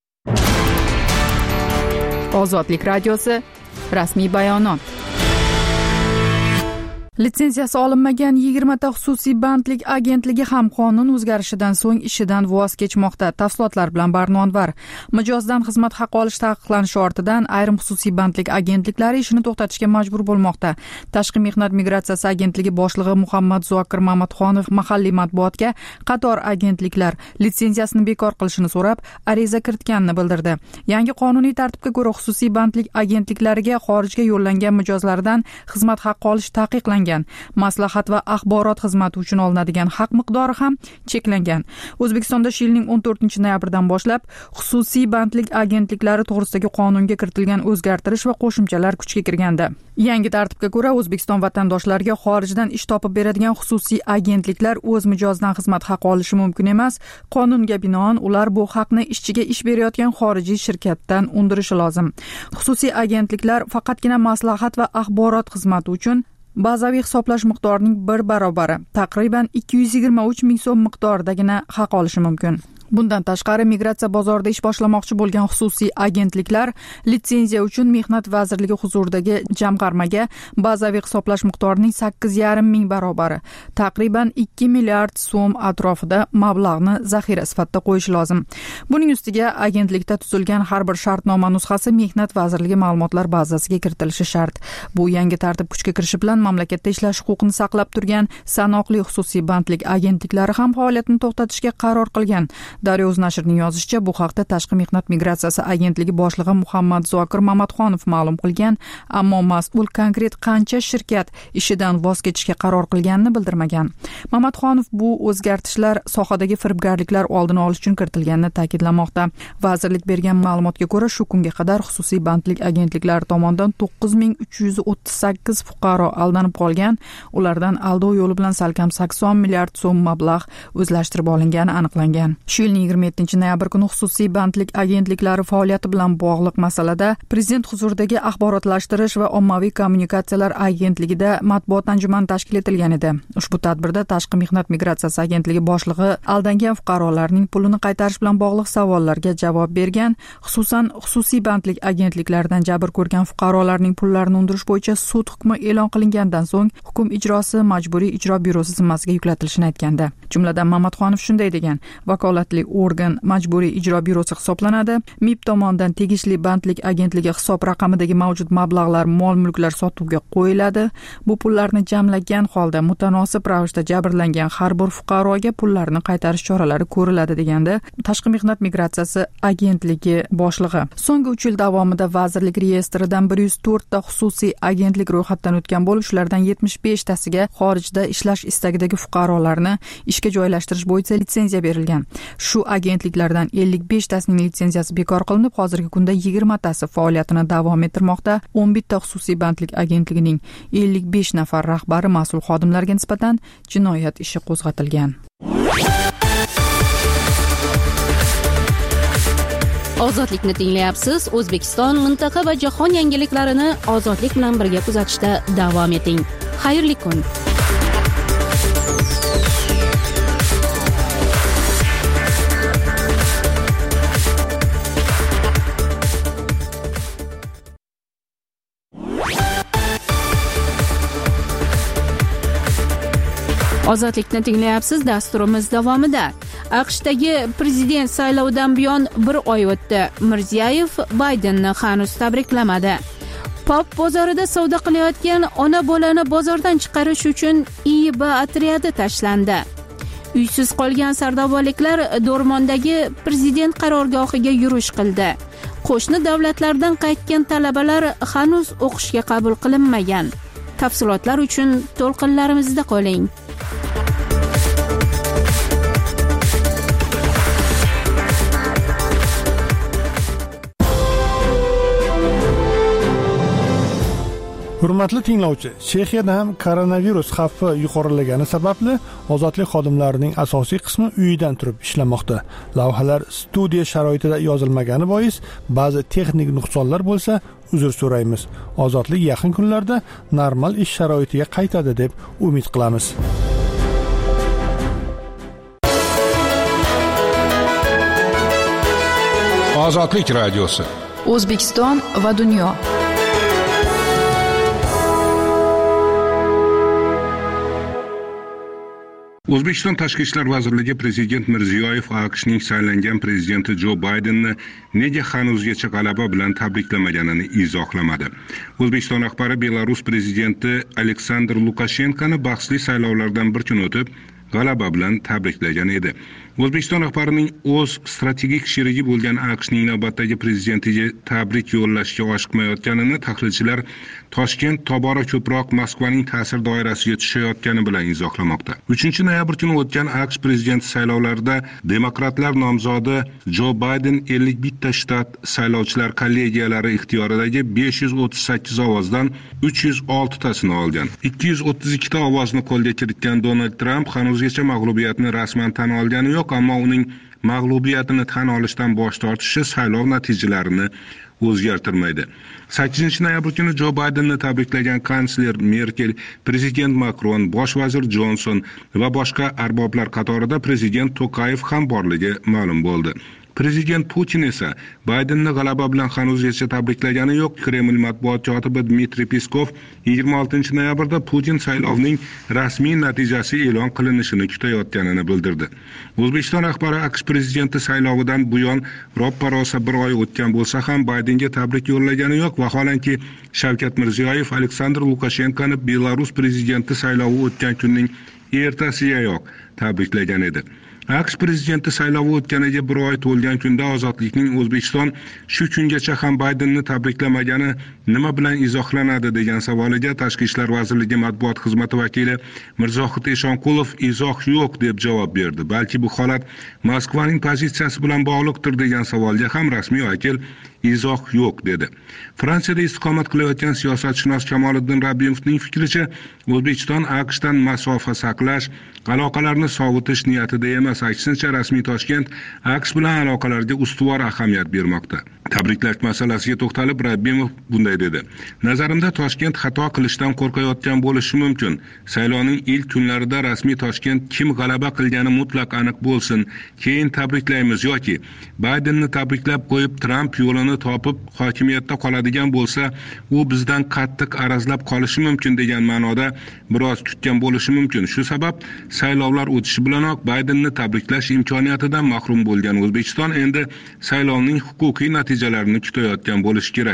Ozodlik radiosi rasmiy bayonot. Litsenziyasi olinmagan yigirma ta xususiy bandlik agentligi ham qonun o'zgarishidan so'ng ishidan voz kechmoqda. Tafsilotlar bilan Barnonvar. Mijozdan xizmat haqi olish taqiqlanishi ortidan ayrim xususiy bandlik agentliklari ishini to'xtatishga majbur bo'lmoqda. Tashqi mehnat migratsiyasi agentligi boshlig'i Muhammad Zokir Mamatxonov mahalliy matbuotga qator agentliklar litsenziyasini bekor qilishini so'rab ariza kiritganini bildirdi. Yangi qonuniy tartibga ko'ra xususiy bandlik agentliklariga xorijga yo'llangan mijozlardan xizmat haqi olish taqiqlangan. Maslahat va axborot xizmati uchun olinadigan haq miqdori ham cheklangan. O'zbekistonda shu yilning o'n to'rtinchi noyabridan boshlab xususiy bandlik agentliklari to'g'risidagi qonunga kiritilgan o'zgartirish va qo'shimchalar kuchga kirganda. Yangi tartibga ko'ra O'zbekiston vatandoshlariga xorijdan ish topib beradigan xususiy agentliklar o'z mijozidan xizmat haqi olishi mumkin emas. Qonunga binoan ular bu haqni ishchiga ish berayotgan xorijiy shirkatdan undirishi lozim. Xususiy agentliklar faqatgina maslahat va axborot xizmati uchun bazaviy hisoblash miqdorining bir barobar, taqriban ikki yuz yigirma uch ming so'm miqdoridagina haq olishi mumkin. Bundan tashqari migratsiya bozorida ish boshlamoqchi bo'lgan xususiy agentliklar litsenziya uchun Mehnat vazirligi huzuridagi jamg'armaga bazaviy hisoblash miqdorining sakkiz yarim ming barobari, taqriban ikki milliard so'm atrofida mablag'ni zaxira sifatida qo'yish lozim. Buning ustiga agentlikda tuzilgan har bir shartnoma nusxasi Mehnat vazirligi ma'lumotlar bazasiga kiritilishi shart. Bu yangi tartib kuchga kirishi bilan mamlakatda ishlash huquqini saqlab turgan sanoqli xususiy bandlik agentliklari ham faoliyatini to'xtatishga qaror qilgan. Daryo o'z nashrining yozishicha, bu haqda Tashqi mehnat migratsiyasi agentligi boshlig'i Muhammad Zokir Mamatxonov ma'lum qilgan, ammo mas'ul konkret qancha shirkat ishidan voz kechishga qaror qilganini bildirmagan. Mamatxonov bu o'zgartishlar sohadagi firibgarliklar oldini olish uchun kiritilganini ta'kidlamoqda. Vazirlik bergan ma'lumotga ko'ra, shu kunga qadar xususiy bandlik agentliklari tomonidan to'qqiz ming uch yuz o'ttiz sakkiz fuqaro aldanib qolgan. Ulardan aldov yo'li bilan salkam sakson milliard so'm mablag' o'zlashtirib olingani aniqlangan. Shu yilning yigirma yettinchi noyabr kuni xususiy bandlik agentliklari faoliyati bilan bog'liq masalada Prezident huzuridagi axborotlashtirish va ommaviy kommunikatsiyalar agentligida matbuot anjumani tashkil etilgan edi. Ushbu tadbirda Tashqi mehnat migratsiyasi agentligi boshlig'i aldangan fuqarolarning pulini qaytarish bilan bog'liq savollarga javob bergan, xususan xususiy bandlik agentliklaridan jabr ko'rgan fuqarolarning pullarini undirish bo'yicha sud hukmi e'lon qilingandan so'ng hukm ijrosi majburiy ijro byurosi zimmasiga yuklatilishini aytganda. Jumladan Mamatxonov shunday degan: vakolatli organ majburiy ijro byurosi hisoblanadi. M I B tomonidan tegishli bandlik agentligi hisob raqamidagi mavjud mablag'lar, mol-mulklar sotuvga qo'yiladi. Bu pullarni jamlagan holda mutanosib ravishda jabrlangan har bir fuqaroga pullarni qaytarish choralari ko'riladi, deganda Tashqi mehnat migratsiyasi agentligi boshlig'i. So'nggi uch yil davomida vazirlik reyestridan bir yuz to'rt ta xususiy agentlik ro'yxatdan o'tgan bo'lib, shulardan yetmish besh tasiga xorijda ishlash istagidagi fuqarolarni ishga joylashtirish bo'yicha litsenziya berilgan. Shu Shu agentliklardan ellik beshtasining litsenziyasi bekor qilinib, hozirgi kunda yigirmatasi faoliyatini davom ettirmoqda. o'n bitta xususiy bandlik agentligining ellik besh nafar rahbari mas'ul xodimlarga nisbatan jinoyat ishi qo'zg'atilgan. Ozodlikni tinglayapsiz. O'zbekiston, mintaqa va jahon yangiliklarini ozodlik bilan birga kuzatishda davom eting. Xayrli kun. Ozodlikni tinglayapsiz. Dasturimiz davomida AQShdagi prezident saylovidan buyon bir oy o'tdi. Mirziyoyev Baydenni hanuz tabriklamadi. Pop bozorida savdo qilayotgan ona bolani bozordan chiqarish uchun I B otryadi tashlandi. Uysiz qolgan sardobaliklar Dormondagi prezident qarorgohiga yurish qildi. Qo'shni davlatlardan qaytgan talabalar hanuz o'qishga qabul qilinmagan. Tafsilotlar uchun to'lqinlarimizda qoling. Hurmatli tinglovchi, Chexiyada ham koronavirus xavfi yuqorilagani sababli ozodlik xodimlarining asosiy qismi uyidan turib ishlamoqda. Lavhalar studiya sharoitida yozilmagani bois ba'zi texnik nuqsonlar bo'lsa, uzr so'raymiz. Ozodlik yaqin kunlarda normal ish sharoitiga qaytadi deb umid qilamiz. Ozodlik radiosi. O'zbekiston va dunyo. O'zbekiston Tashqi ishlar vazirligi prezident Mirziyoyev AQShning saylangan prezidenti Jo Baydenni nega hanuzgacha g'alaba bilan tabriklamaganini izohlamadi. O'zbekiston rahbari Belarus prezidenti Aleksandr Lukashenkoni bahsli saylovlardan bir kun o'tib g'alaba bilan tabriklagan edi. O'zbekiston rahbarining o'z strategik sherigi bo'lgan AQShning navbatdagi prezidentiga tabrik yo'llashga oshiqmayotganini tahlilchilar Toshkent tobora ko'proq Moskvaning ta'sir doirasiga tushayotgani bilan izohlamoqda. uchinchi noyabr kuni o'tgan AQSh prezidenti saylovlarida demokratlar nomzodi Jo Bayden ellik bitta shtat saylovchilar kollegiyalari ixtiyoridagi besh yuz o'ttiz sakkiz ovozdan uch yuz olti tasini olgan. ikki yuz o'ttiz ikkita ovozni qo'lga kiritgan Donald Tramp hanuzgacha mag'lubiyatni rasman tan olgani yo'q, ammo uning mag'lubiyatini tan olishdan bosh tortishi saylov natijalarini o'zgartirmaydi. sakkizinchi noyabr kuni Jo Baydenni tabriklagan kansler Merkel, prezident Makron, bosh vazir Jonson va boshqa arboblar qatorida prezident Tokayev ham borligi ma'lum bo'ldi. Prezident Putin esa Baydenni g'alaba bilan hanuzgacha tabriklagani yo'q. Kreml matbuot kotibi Dmitriy Peskov yigirma oltinchi noyabrda Putin saylovning rasmiy natijasi e'lon qilinishini kutayotganini bildirdi. O'zbekiston rahbari AQSh prezidenti saylovidan buyon roppa-rosa bir oy o'tgan bo'lsa ham Baydenga tabrik yo'llagani yo'q. Vaholanki Shavkat Mirziyoyev Aleksandr Lukashenkoni Belarus prezidenti saylovi o'tgan kunning ertasigayoq tabriklagan edi. AQSh prezidenti saylovi o'tganiga bir oy to'lgan kunda ozodlikning O'zbekiston shu kungacha ham Baydenni tabriklamagani nima bilan izohlanadi degan savoliga Tashqi ishlar vazirligi matbuot xizmati vakili Mirzohid Eshonqulov izoh yo'q deb javob berdi. Balki bu holat Moskvaning pozitsiyasi bilan bog'liqdir degan savolga ham rasmiy vakil izoh yo'q dedi. Fransiyada istiqomat qilayotgan siyosatshunos Kamoliddin Rabbimovning fikricha, O'zbekiston AQShdan masofa saqlash, aloqalarni sovutish niyatida emas, aksincha rasmiy Toshkent AQSh bilan aloqalarga ustuvor ahamiyat bermoqda. Tabriklash masalasiga to'xtalib Rabbimov bunday dedi. Nazarimda Toshkent xato qilishdan qo'rqayotgan bo'lishi mumkin. Saylovning ilk kunlarida rasmiy Toshkent kim g'alaba qilgani mutlaq aniq bo'lsin, keyin tabriklaymiz yoki Baydenni tabriklab qo'yib Tramp yo'lini topib hokimiyatda qoladigan bo'lsa, u bizdan qattiq arazlab qolishi mumkin degan ma'noda biroz kutgan bo'lishi mumkin. Shu sabab saylovlar o'tishi bilanoq Baydenni tabriklash imkoniyatidan mahrum bo'lgan O'zbekiston endi saylovning huquqiy natijalarini kutayotgan bo'lishi kerak.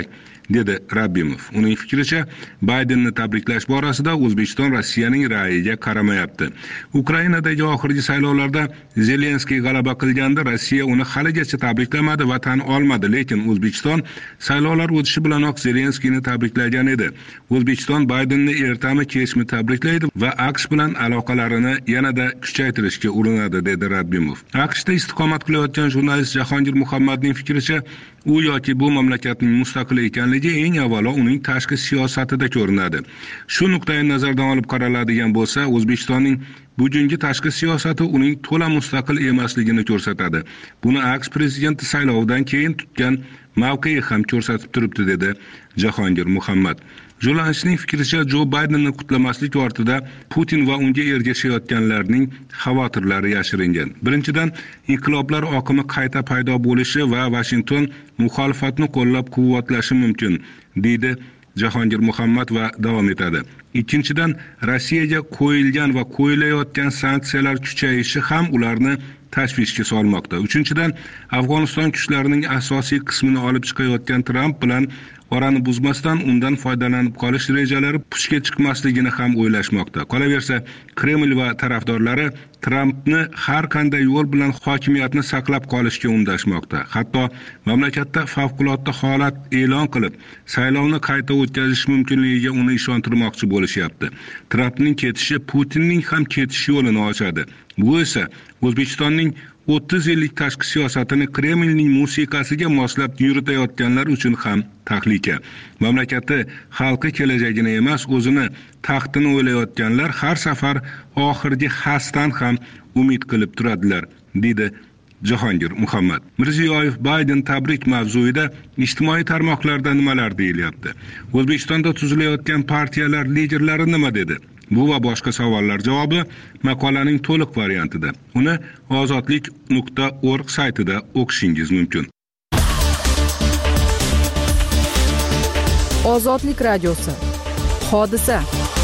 dedi Rabbimov. Uning fikricha, Baydenni tabriklash borasida O'zbekiston Rossiyaning ra'yiga qaramayapti. Ukrainadagi oxirgi saylovlarda Zelenskiy g'alaba qilganda Rossiya uni haligacha tabriklamadi va tan olmadi, lekin O'zbekiston saylovlar o'tishi bilanoq Zelenskiyni tabriklagan edi. O'zbekiston Baydenni ertami kechmi tabriklaydi va AQSh bilan aloqalarini yanada kuchaytirishga urinadi, dedi Rabbimov. AQShda istiqomat qilayotgan jurnalist Jahongir Muhammadning fikricha, u yoki bu mamlakatning mustaqil ekanligi eng avvalo uning tashqi siyosatida ko'rinadi. Shu nuqtai nazardan olib qaraladigan bo'lsa, O'zbekistonning bugungi tashqi siyosati uning to'la mustaqil emasligini ko'rsatadi. Buni AQSh prezidenti saylovidan keyin tutgan mavqei ham ko'rsatib turibdi, dedi Jahongir Muhammad. Jurnalistning fikricha, Jo Baydenni qutlamaslik ortida Putin va unga ergashayotganlarning xavotirlari yashiringan. Birinchidan, inqiloblar oqimi qayta paydo bo'lishi va Washington muxolifatni qo'llab-quvvatlashi mumkin, deydi Jahongir Muhammad va davom etadi. Ikkinchidan, Rossiyaga qo'yilgan va qo'yilayotgan sanksiyalar kuchayishi ham ularni tashvishga solmoqda. Uchinchidan, Afg'oniston kuchlarining asosiy qismini olib chiqayotgan Tramp bilan orani buzmasdan undan foydalanib qolish rejalari puchga chiqmasligini ham o'ylashmoqda. Qolaversa, Kreml va tarafdorlari Trampni har qanday yo'l bilan hokimiyatni saqlab qolishga undashmoqda. Hatto mamlakatda favqulodda holat e'lon qilib, saylovni qayta o'tkazish mumkinligiga uni ishontirmoqchi bo'lishyapti. Trampning ketishi Putinning ham ketish yo'lini ochadi. Bu esa O'zbekistonning o'ttiz yillik tashqi siyosatini Kremlning musiqasiga moslab yuritayotganlar uchun ham tahlika. Mamlakati xalqi kelajagini emas, o'zini taxtini o'ylayotganlar har safar oxirgi hasdan ham umid qilib turadilar, dedi Jahongir Muhammad. Mirziyoyev Bayden tabrik mavzuida ijtimoiy tarmoqlarda nimalar deyilyapti? O'zbekistonda tuzilayotgan partiyalar liderlari nima dedi? Bu va boshqa savollar javobi maqolaning to'liq variantida. Uni ozodlik nuqta org saytida o'qishingiz mumkin. Ozodlik radiosi. Hodisa.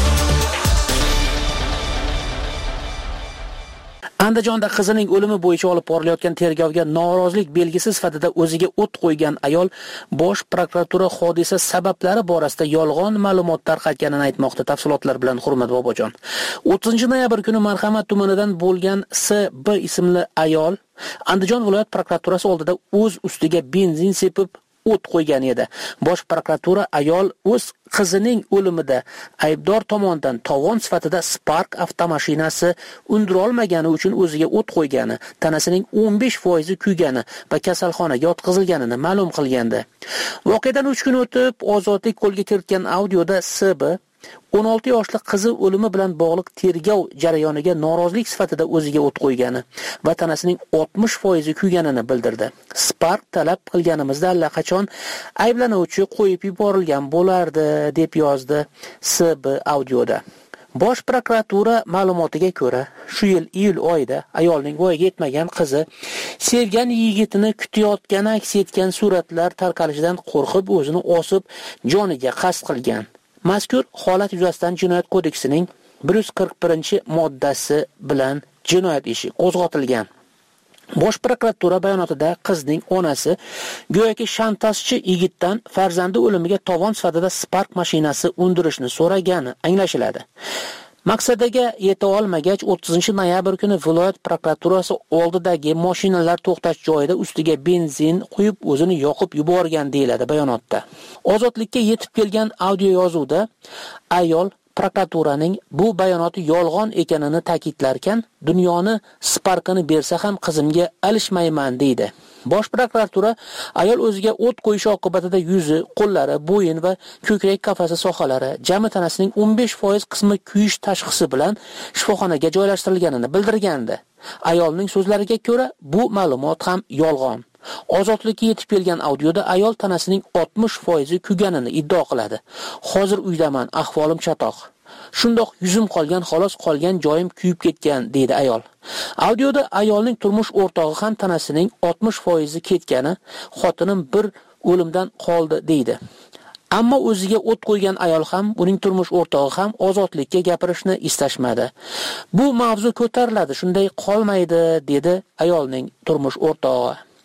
Andijonda qizining o'limi bo'yicha olib borilayotgan tergovga norozilik belgisi sifatida o'ziga o't qo'ygan ayol Bosh prokuratura hodisa sabablari borasida yolg'on ma'lumot tarqatganini aytmoqda. Tafsilotlar bilan Hurmat Bobojon. o'ttizinchi noyabr kuni Marhamat tumanidan bo'lgan S B ismli ayol Andijon viloyat prokuraturasi oldida o'z ustiga benzin sepib o't qo'ygan edi. Bosh prokuratura ayol o'z qizining o'limida aybdor tomonidan tovon sifatida Spark avtomashinasi undira olmagani uchun o'ziga o't qo'ygani, tanasining o'n besh foizi kuygani va kasalxonaga yotqizilganini ma'lum qilgandi. Voqeadan uch kun o'tib, ozodlik qo'lga kiritgan audioda S B o'n olti yoshli qizi o'limi bilan bog'liq tergov jarayoniga norozilik sifatida o'ziga o't qo'ygani va tanasining oltmish foizi kuyganini bildirdi. Spark talab qilganimizda allaqachon ayblanuvchi qo'yib yuborilgan bo'lardi, deb yozdi S B audioda. Bosh prokuratura ma'lumotiga ko'ra, shu yil iyul oyida ayolning voyaga yetmagan qizi sevgan yigitini kutayotgani aks etgan suratlar tarqalishidan qo'rqib o'zini osib, joniga qasd qilgan. Mazkur holat yuzasidan Jinoyat kodeksining bir yuz qirq birinchi moddasi bilan jinoyat ishi qo'zg'atilgan. Bosh prokuratura bayonotida qizning onasi go'yoki shantajchi yigitdan farzandi o'limiga tovon sifatida Spark mashinasi undirishni so'ragani anglashiladi. Maqsadiga yeta olmagach, o'ttizinchi noyabr kuni viloyat prokuraturasi oldidagi mashinalar to'xtash joyida ustiga benzin quyib o'zini yoqib yuborgan deyiladi bayonotda. Ozodlikka yetib kelgan audio yozuvda ayol prokuraturaning bu bayonoti yolg'on ekanini ta'kidlarkan, dunyoni Sparkini bersa ham qizimga alishmayman deydi. Bosh prokuratura ayol o'ziga o't qo'yishi oqibatida yuzi, qo'llari, bo'yin va ko'krak qafasi sohalari, jami tanasining o'n besh foiz qismi kuyish tashxisi bilan shifoxonaga joylashtirilganini bildirgandi. Ayolning so'zlariga ko'ra, bu ma'lumot ham yolg'on. Ozodlikka yetib kelgan audioda ayol tanasining oltmish foizi kuyganini iddao qiladi. Hozir uydaman, ahvolim chatoq. Shundoq yuzim qolgan, xolos qolgan joyim kuyib ketgan, deydi ayol. Audioda ayolning turmush o'rtog'i ham tanasining oltmish foizi ketgani, xotinim bir o'limdan qoldi, deydi. Ammo o'ziga o't qo'ygan ayol ham, uning turmush o'rtog'i ham ozodlikka gapirishni istashmadi. Bu mavzu ko'tariladi, shunday qolmaydi, dedi ayolning turmush o'rtog'i.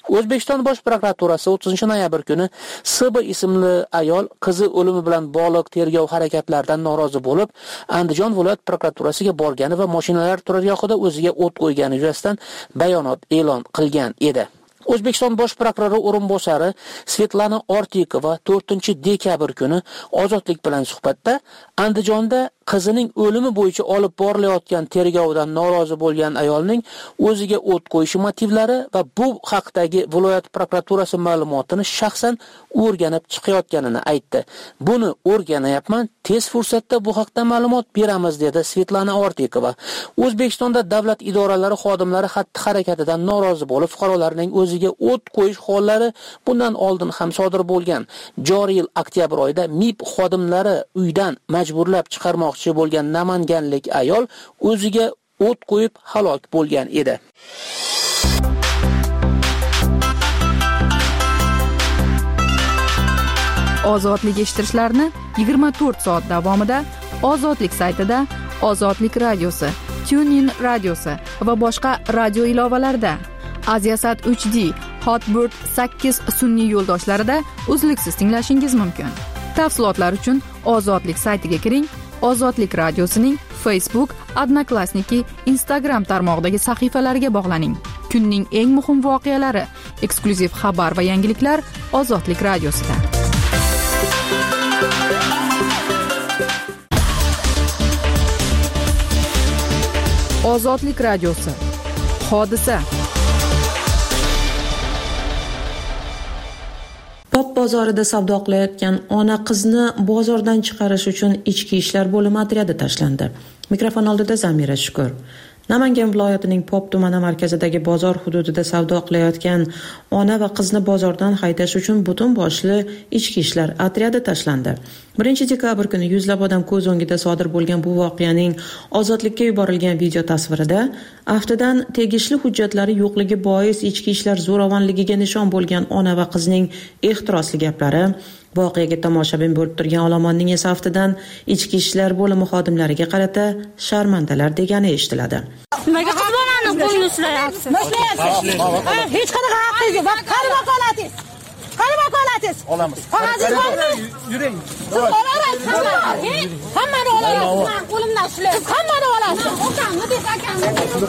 O'zbekiston Bosh prokuraturasi o'ttizinchi noyabr kuni S B ismli ayol qizi o'limi bilan bog'liq tergov harakatlaridan norozi bo'lib, Andijon viloyat prokuraturasiga borgani va mashinalar turargohida o'ziga o't qo'ygani yuzasidan bayonot e'lon qilgan edi. O'zbekiston Bosh prokurori o'rinbosari Svetlana Ortikova to'rtinchi dekabr kuni Ozodlik bilan suhbatda Andijonda qizining o'limi bo'yicha olib borilayotgan tergovdan norozi bo'lgan ayolning o'ziga o't qo'yishi motivlari va bu haqdagi viloyat prokuraturasi ma'lumotini shaxsan o'rganib chiqayotganini aytdi. Buni o'rganayapman, tez fursatda bu haqda ma'lumot beramiz dedi Svetlana Ortikova. O'zbekistonda davlat idoralari xodimlari xatti-harakatidan norozi bo'lib fuqarolarning o'ziga o't qo'yish hollari bundan oldin ham sodir bo'lgan. Joriy yil oktyabr oyida M I B xodimlari uydan majburlab chiqarmoqchi bo'lgan namanganlik ayol o'ziga o't qo'yib halok bo'lgan edi. Ozodlik eshittirishlarni yigirma to'rt soat davomida Ozodlik saytida, Ozodlik radiosi, TuneIn radiosi va boshqa radio ilovalarida, Aziasat uch D, Hotbird sakkiz sun'iy yo'ldoshlarida uzluksiz tinglashingiz mumkin. Tafsilotlar uchun Ozodlik saytiga kiring. Ozodlik radiosining Facebook, Odnoklassniki, Instagram tarmog'idagi sahifalariga bog'laning. Kunning eng muhim voqealari, eksklyuziv xabar va yangiliklar Ozodlik radiosida. Ozodlik radiosi. Hodisa. Pop bozorida savdo qilayotgan ona qizni bozordan chiqarish uchun ichki ishlar bo'limi otryadi tashlandi. Mikrofon oldida Zamira Shukur. Namangan viloyatining Pop tumani markazidagi bozor hududida savdo qilayotgan ona va qizni bozordan haydash uchun butun boshli ichki ishlar otryadi tashlandi. birinchi dekabr kuni yuzlab odam ko'z o'ngida sodir bo'lgan bu voqeaning ozodlikka yuborilgan video tasvirida aftidan tegishli hujjatlari yo'qligi bois ichki ishlar zo'ravonligiga nishon bo'lgan ona va qizning ehtirosli gaplari, voqeaga tomoshabin bo'lib turgan olomonning esa aftidan ichki ishlar bo'limi xodimlariga qarata sharmandalar degani eshitiladi. Nimaga qiz bolani qo'lini ushlayapsiz? Hech qanaqa haqqingiz yo'q. Qani vakolatingiz? Qani vakolatingiz? Olamiz. Qog'ozingiz bormi? Yuring. Olasiz hamma. Hammani olasiz. Qo'limdan ushlaysiz. Hammani olasiz. Okamni deb akamni.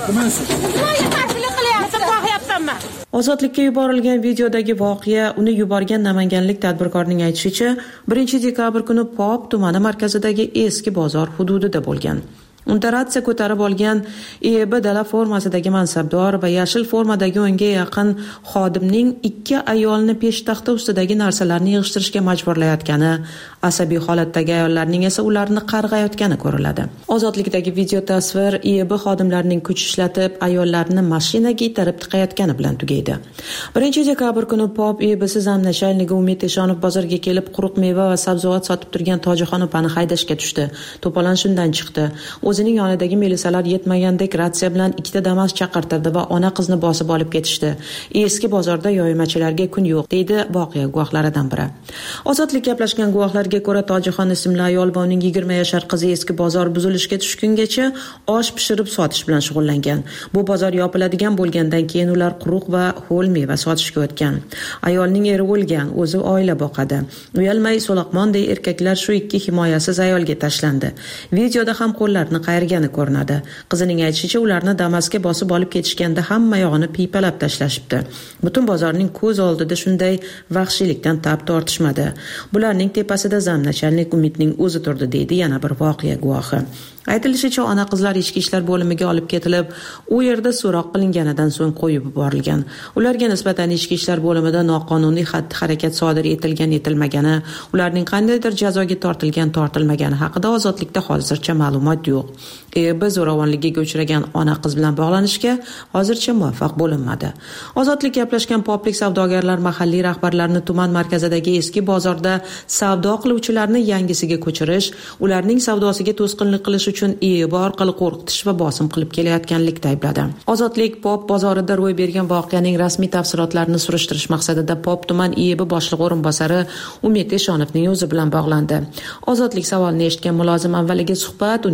Nimaga qarshilik qilyapsiz? Qo'yapmanman. Ozodlikka yuborilgan videodagi voqea uni yuborgan namanganlik tadbirkorning aytishicha, birinchi dekabr kuni Pop tumani markazidagi eski bozor hududida bo'lgan. Unda ratsiya ko'tarib olgan E B dala formasidagi mansabdor va yashil formadagi o'nga yaqin xodimning ikki ayolni peshtaxta ustidagi narsalarni yig'ishtirishga majburlayotgani, asabiy holatdagi ayollarning esa ularni qarg'ayotgani ko'riladi. Ozodlikdagi video tasvir E B xodimlarining kuch ishlatib ayollarni mashinaga itarib tiqayotgani bilan tugaydi. birinchi dekabr kuni Pop E B siz amnashalniga Umid Eshonov bozorga kelib quruq meva va sabzavot sotib turgan Tojixon opani haydashga tushdi. To'polon shundan chiqdi. O'zining yonidagi melisalar yetmagandek ratsiya bilan ikkita Damas chaqirtirdi va ona qizni bosib olib ketishdi. Eski bozorda yoymachilarga kun yo'q, deydi voqea guvohlaridan biri. Ozodlik gaplashgan guvohlarga ko'ra Tojixon ismli ayol va uning yigirma yashar qizi eski bozor buzilishga tushgungacha osh pishirib sotish bilan shug'ullangan. Bu bozor yopiladigan bo'lgandan keyin ular quruq va ho'l meva sotishga o'tgan. Ayolning eri o'lgan, o'zi oila boqadi. Uyalmay so'laqmonday erkaklar shu ikki himoyasiz ayolga tashlandi. Videoda ham qo'llarini qayirgani ko'rinadi. Qizining aytishicha, ularni Damasga bosib olib ketishganda hamma yog'ini piypalab tashlashibdi. Butun bozorning ko'z oldida shunday vahshiylikdan tab tortishmadi. Bularning tepasida zamnachalnik Umidning o'zi turdi, deydi yana bir voqea guvohi. Aytilishicha, ona qizlar ichki ishlar bo'limiga olib ketilib, u yerda so'roq qilinganidan so'ng qo'yib yuborilgan. Ularga nisbatan ichki ishlar bo'limida noqonuniy xatti-harakat sodir etilgan etilmagani, ularning qandaydir jazoga tortilgan tortilmagani haqida ozodlikda hozircha ma'lumot yo'q. E B zo'ravonligiga uchragan ona qiz bilan bog'lanishga hozircha muvaffaq bo'linmadi. Ozodlik gaplashgan poplik savdogarlar mahalliy rahbarlarini tuman markazidagi eski bozorda savdo qiluvchilarni yangisiga ko'chirish, ularning savdosiga to'sqinlik qilish uchun E B orqali qo'rqitish va bosim qilib kelayotganlikda aybladi. Ozodlik Pop bozorida ro'y bergan voqeaning rasmiy tafsilotlarini surishtirish maqsadida Pop tuman E B boshlig'i o'rinbosari Umid Eshonovning o'zi bilan bog'landi. Ozodlik savolini eshitgan mulozim avvaliga suhbat, uning ortidan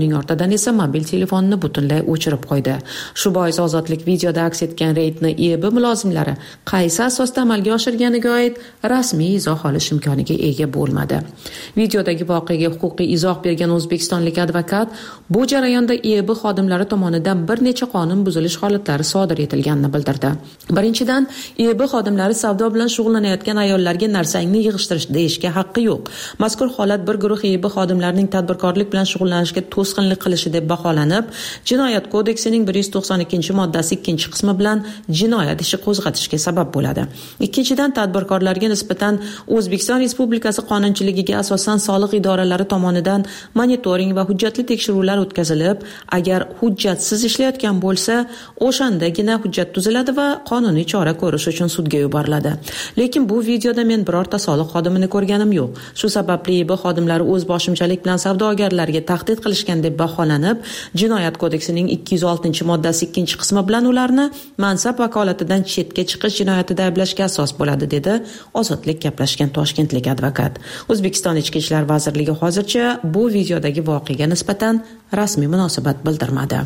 jumladan esa mobil telefonini butunlay o'chirib qo'ydi. Shu bois Ozodlik videoda aks etgan reydni E B mulozimlari qaysi asosda amalga oshirganiga oid rasmiy izoh olish imkoniga ega bo'lmadi. Videodagi voqeaga huquqiy izoh bergan o'zbekistonlik advokat bu jarayonda E B xodimlari tomonidan bir necha qonun buzilish holatlari sodir etilganini bildirdi. Birinchidan, E B xodimlari savdo bilan shug'ullanayotgan ayollarga narsangni yig'ishtirish deyishga haqqi yo'q. Mazkur holat bir guruh E B xodimlarining tadbirkorlik bilan shug'ullanishga to'sqinlik qilishi deb baholanib, Jinoyat kodeksining bir yuz to'qson ikkinchi moddasi ikkinchi qismi bilan jinoyat ishi qo'zg'atishga sabab bo'ladi. Ikkinchidan, tadbirkorlarga nisbatan O'zbekiston Respublikasi qonunchiligiga asosan soliq idoralari tomonidan monitoring va hujjatli tekshiruvlar o'tkazilib, agar hujjatsiz ishlayotgan bo'lsa, o'shandagina hujjat tuziladi va qonuniy chora ko'rish uchun sudga yuboriladi. Lekin bu videoda men birorta soliq xodimini ko'rganim yo'q. Shu sababli E B xodimlari o'z boshimchalik bilan savdogarlarga tahdid qilishgan deb baholanib, Jinoyat kodeksining ikki yuz oltinchi moddasi ikkinchi qismi bilan ularni mansab vakolatidan chetga chiqish jinoyatida ayblashga asos bo'ladi, dedi Ozodlik gaplashgan toshkentlik advokat. O'zbekiston Ichki ishlar vazirligi hozircha bu videodagi voqeaga nisbatan rasmiy munosabat bildirmadi.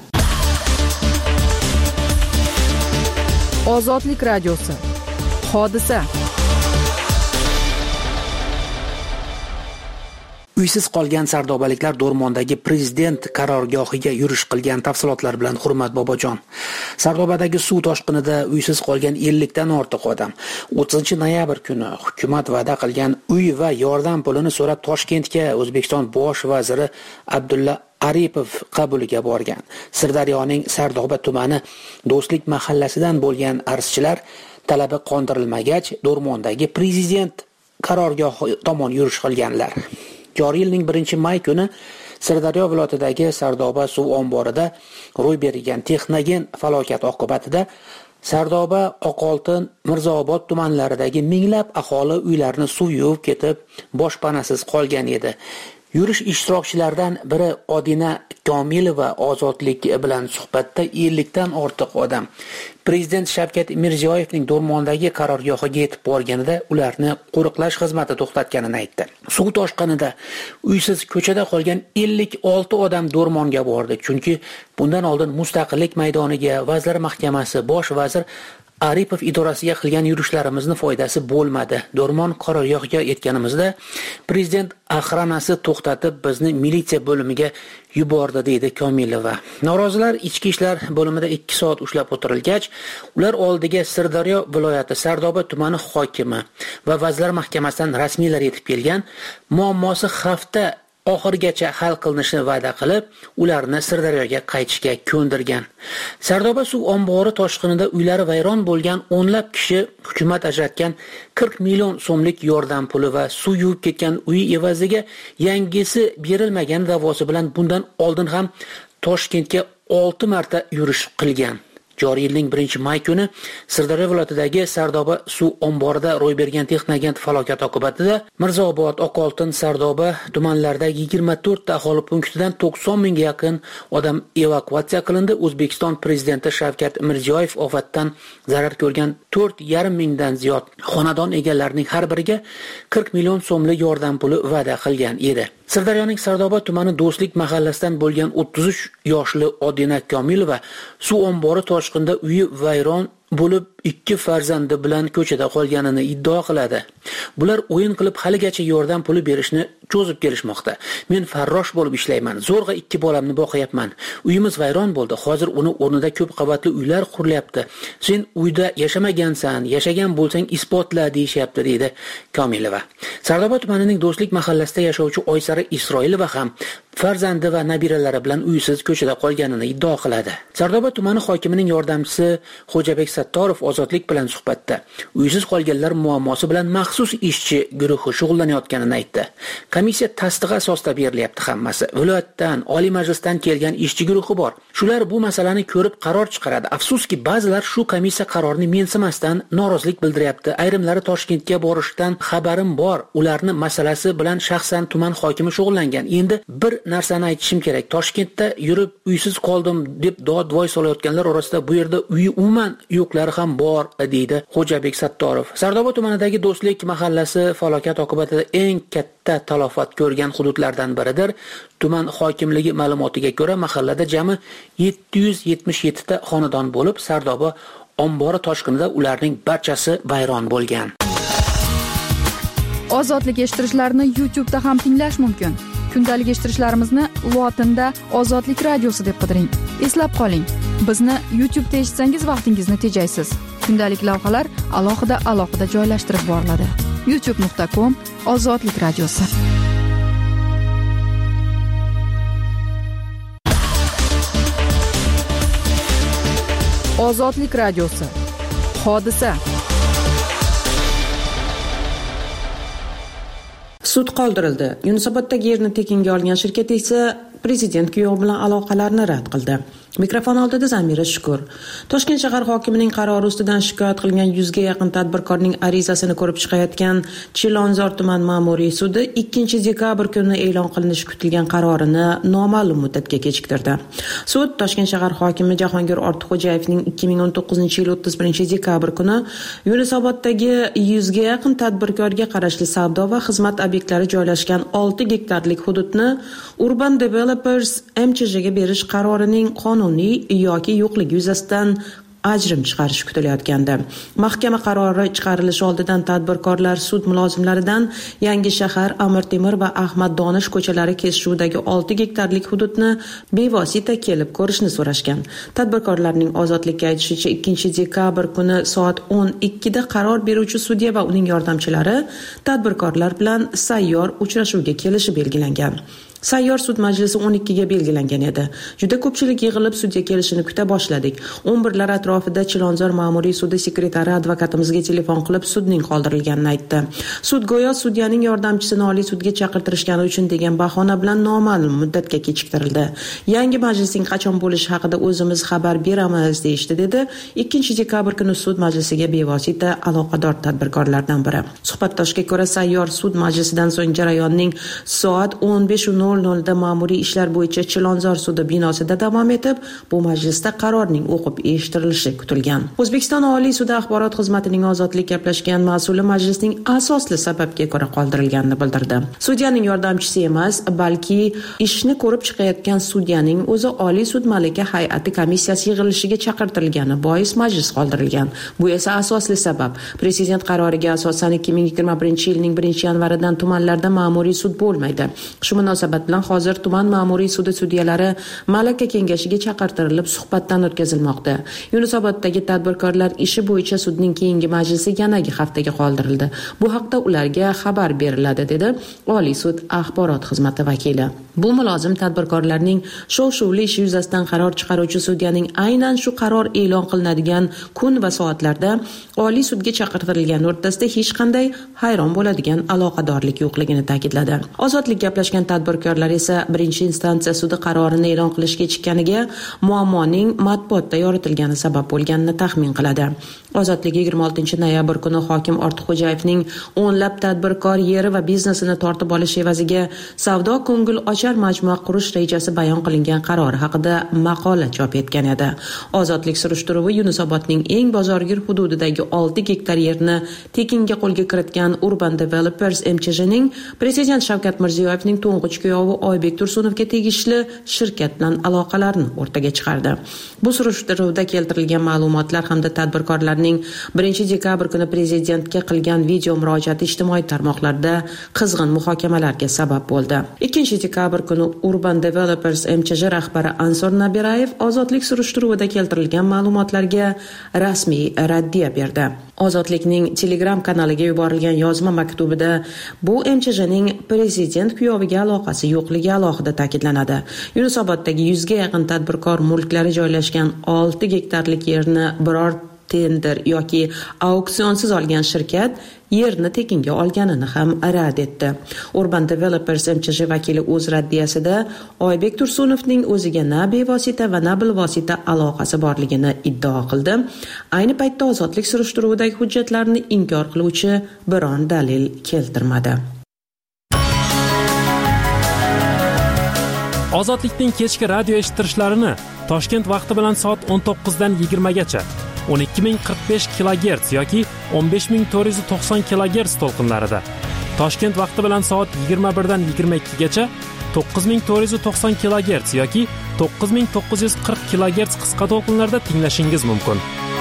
Ozodlik radiosi. Hodisa. Uysiz qolgan sardobaliklar Do'rmondagi prezident qarorgohiga yurish qilgan tafsilotlar bilan Hurmat Bobojon. Sardobadagi suv toshqinida uysiz qolgan ellik dan ortiq odam o'ttizinchi noyabr kuni hukumat va'da qilgan uy va yordam pulini so'rab Toshkentga O'zbekiston bosh vaziri Abdulla Aripov qabuliga borgan. Sirdaryoning Sardoba tumani Do'stlik mahallasidan bo'lgan arzchilar talabi qondirilmagach, Do'rmondagi prezident qarorgohi tomon yurish qilganlar. Joriy yilning birinchi may kuni Sirdaryo viloyatidagi Sardoba suv omborida ro'y bergan texnogen falokat oqibatida Sardoba, Oqoltin, Mirzaobod tumanlaridagi minglab aholi uylarini suv yuvib ketib, boshpanasiz qolgan edi. Yurish ishtirokchilaridan biri Odina Komilova Ozodlik bilan suhbatda ellik dan ortiq odam Prezident Shavkat Mirziyoyevning Do'rmondagi qarorgohiga yetib borganida ularni qo'riqlash xizmati to'xtatganini aytdi. Suv toshqinida uysiz ko'chada qolgan ellik olti odam Do'rmonga bordi, chunki bundan oldin Mustaqillik maydoniga, Vazirlar Mahkamasi, bosh vazir Aripov idorasiga qilgan yurishlarimizni foydasi bo'lmadi. Do'rmon qarorgohiga yetganimizda prezident axranasi to'xtatib bizni militsiya bo'limiga yubordi, deydi Komilova. Norozilar ichki ishlar bo'limida ikki soat ushlab o'tirilgach, ular oldiga Sirdaryo viloyati Sardoba tumani hokimi va Vazirlar Mahkamasidan rasmiylar yetib kelgan, muammosi hafta oxirigacha hal qilinishini va'da qilib, ularni Sirdaryoga qaytishga ko'ndirgan. Sardoba suv ombori toshqinida uylari vayron bo'lgan o'nlab kishi hukumat ajratgan qirq million so'mlik yordam puli va suv yuvib ketgan uy evaziga yangisi berilmagan da'vosi bilan bundan oldin ham Toshkentga olti marta yurish qilgan. Joriy yilning birinchi may kuni Sirdaryo viloyatidagi Sardoba suv omborida ro'y bergan texnogen falokat oqibatida Mirzaobod, Oqoltin, Sardoba tumanlaridagi yigirma to'rt ta aholi punktidan to'qson mingga yaqin odam evakuatsiya qilindi. O'zbekiston prezidenti Shavkat Mirziyoyev ofatdan zarar ko'rgan to'rt yarim mingdan ziyod xonadon egalarining har biriga qirq million so'mlik yordam puli va'da qilgan edi. Sirdaryoning Sardoba tumani Do'stlik mahallasidan bo'lgan o'ttiz uch yoshli Odina Komilova suv ombori toshqinda uyi vayron bo'lib ikki farzandi bilan ko'chada qolganini iddao qiladi. Bular o'yin qilib haligacha yordam puli berishni cho'zib kelishmoqda. Men farrosh bo'lib ishlayman. Zo'rg'a ikki bolamni boqayapman. Uyimiz vayron bo'ldi. Hozir uni o'rnida ko'p qavatli uylar qurilyapti. Sen uyda yashamagansan, yashagan bo'lsang isbotla deyishyapti, deydi Komilova. Sardoba tumanining Do'stlik mahallasida yashovchi Oysara Isroilova ham farzandi va nabiralari bilan uysiz ko'chada qolganini iddao qiladi. Sardoba tumani hokimining yordamchisi Xo'jabek Sattorov Ozodlik bilan suhbatda uysiz qolganlar muammosi bilan maxsus ishchi guruhi shug'ullanayotganini aytdi. Komissiya tasdig'i asosida berilyapti hammasi. Viloyatdan, Oliy Majlisdan kelgan ishchi guruhi bor. Shular bu masalani ko'rib qaror chiqaradi. Afsuski, ba'zilar shu komissiya qarorini mensimasdan norozilik bildiryapti. Ayrimlari Toshkentga borishdan xabarim bor. Ularni masalasi bilan shaxsan tuman hokimi shug'ullangan. Endi bir narsani aytishim kerak. Toshkentda yurib uysiz qoldim deb dod-voy solayotganlar orasida bu yerda uyi umuman yo'qlari ham bor, deydi Xo'jabek Sattorov. Sardoba tumanidagi Do'stlik mahallasi falokat oqibatida eng katta talafot talofat ko'rgan hududlardan biridir. Tuman hokimligi ma'lumotiga ko'ra, mahallada jami yetti yuz yetmish yetti ta xonadon bo'lib, Sardoba ombori toshqinida ularning barchasi vayron bo'lgan. Ozodlik eshittirishlarni YouTube da ham tinglash mumkin. Kundalik eshittirishlarimizni lotinda Ozodlik radiosi deb qidiring. Eslab qoling, bizni YouTube da eshitsangiz vaqtingizni tejaysiz. Kundalik lavhalar alohida alohida joylashtirib boriladi. youtube nuqta com Ozodlik radiosi. Ozodlik radiosi. Hodisa. Sud qoldirildi. Yunusoboddagi yerni tekinga olgan shirkat esa prezident kuyovi bilan aloqalarni rad qildi. Mikrofon oldida Zamira Shukur. Toshkent shahar hokimining qarori ustidan shikoyat qilgan yuzga yaqin tadbirkorning arizasini ko'rib chiqayotgan Chilonzor tuman ma'muriy sudi ikkinchi dekabr kuni e'lon qilinishi kutilgan qarorini noma'lum muddatga kechiktirdi. Sud Toshkent shahar hokimi Jahongir Ortiqxo'jayevning ikki ming o'n to'qqizinchi yil o'ttiz birinchi dekabr kuni Yunusoboddagi yuzga yaqin tadbirkorga qarashli savdo va xizmat obyektlari joylashgan olti gektarlik hududni Urban Developers M Ch J ga berish qarorining qonuniy yoki yo'qligi yuzasidan ajrim chiqarish kutilayotgandi. Mahkama qarori chiqarilishi oldidan tadbirkorlar sud mulozimlaridan Yangi shahar, Amir Temur va Ahmad Donish ko'chalari kesishuvidagi olti gektarlik hududni bevosita kelib ko'rishni so'rashgan. Tadbirkorlarning ozodlikka aytishicha ikkinchi dekabr kuni soat o'n ikkida qaror beruvchi sudya va uning yordamchilari tadbirkorlar bilan sayyor uchrashuvga kelishi belgilangan. Sayyor sud majlisi o'n ikkiga belgilangan edi. Juda ko'pchilik yig'ilib sudya kelishini kuta boshladik. o'n birlar atrofida Chilonzor ma'muriy sudi sekretari advokatimizga telefon qilib sudning qoldirilganini aytdi. Sud go'yo sudyaning yordamchisini oliy sudga chaqirtirishgani uchun degan bahona bilan noma'lum muddatga kechiktirildi. Yangi majlisning qachon bo'lishi haqida o'zimiz xabar beramiz deyishdi, dedi ikkinchi dekabr kuni sud majlisiga bevosita aloqador tadbirkorlardan biri. Suhbatdoshga ko'ra, sayyor sud majlisidan so'ng jarayonning soat o'n besh nol nolda ma'muriy ishlar bo'yicha Chilonzor sudi binosida davom etib, bu majlisda qarorning o'qib eshittirilishi kutilgan. O'zbekiston Oliy sudi axborot xizmatining ozodlik gaplashgan mas'uli majlisning asosli sababga ko'ra qoldirilganini bildirdi. Sudyaning yordamchisi emas, balki ishni ko'rib chiqayotgan sudyaning o'zi Oliy sud malaka hay'ati komissiyasi yig'ilishiga chaqirtirilgani bois majlis qoldirilgan. Bu esa asosli sabab. Prezident qaroriga asosan ikki ming yigirma birinchi yilning birinchi yanvaridan tumanlarda ma'muriy sud bo'lmaydi. Shu munosabat bilan hozir tuman ma'muriy sudi sudyalari malaka kengashiga chaqirtirilib suhbatdan o'tkazilmoqda. Yunusoboddagi tadbirkorlar ishi bo'yicha sudning keyingi majlisi yanagi haftaga qoldirildi. Bu haqda ularga xabar beriladi, dedi Oliy sud axborot xizmati vakili. Bu mulozim tadbirkorlarning shov-shuvli ishi yuzasidan qaror chiqaruvchi sudyaning aynan shu qaror e'lon qilinadigan kun va soatlarda Oliy sudga chaqirtirilgani o'rtasida hech qanday hayron bo'ladigan aloqadorlik yo'qligini ta'kidladi. Ozodlik gaplashgan tadbirkorlar esa birinchi instansiya sudi qarorini e'lon qilish kechikkaniga muammoning matbuotda yoritilgani sabab bo'lganini taxmin qiladi. Ozodlik yigirma oltinchi noyabr kuni hokim Ortiqxo'jayevning o'nlab tadbirkor yeri va biznesini tortib olish evaziga savdo ko'ngil ochar majmua qurish rejasi bayon qilingan qarori haqida maqola chop etgan edi. Ozodlik surishtiruvi Yunusobodning eng bozorgir hududidagi olti gektar yerni tekinga qo'lga kiritgan Urban Developers M Ch J ning prezident Shavkat Mirziyoyevning to'ng'ich kuyovi Oybek Tursunovga tegishli shirkat bilan aloqalarini o'rtaga chiqardi. Bu surishtiruvda keltirilgan ma'lumotlar hamda tadbirkorlarning birinchi dekabr kuni prezidentga qilgan video murojaati ijtimoiy tarmoqlarda qizg'in muhokamalarga sabab bo'ldi. ikkinchi dekabr kuni Urban Developers M Ch J rahbari Ansor Nabirayev ozodlik surishtiruvida keltirilgan ma'lumotlarga rasmiy raddiya berdi. Ozodlikning Telegram kanaliga yuborilgan yozma maktubida bu M Ch J ning prezident kuyoviga aloqasi yo'qligi alohida ta'kidlanadi. Yunusoboddagi yuzga yaqin tadbirkor mulklari joylashgan olti gektarlik yerni biror tender yoki auksionsiz olgan shirkat yerni tekinga olganini ham rad etdi. Urban Developers M Ch J vakili o'z raddiyasida Oybek Tursunovning o'ziga na bevosita va na bilvosita aloqasi borligini iddao qildi. Ayni paytda ozodlik surishtiruvidagi hujjatlarni inkor qiluvchi biron dalil keltirmadi. Ozodlikning kechki radio eshittirishlarini Toshkent vaqti bilan soat o'n to'qqizdan yigirmagacha o'n ikki ming qirq besh kilogerts yoki o'n besh ming to'rt yuz to'qson kilogerts to'lqinlarida, Toshkent vaqti bilan soat yigirma birdan yigirma ikkigacha to'qqiz ming to'rt yuz to'qson kilogerts yoki to'qqiz ming to'qqiz yuz qirq kilogerts qisqa to'lqinlarda tinglashingiz mumkin.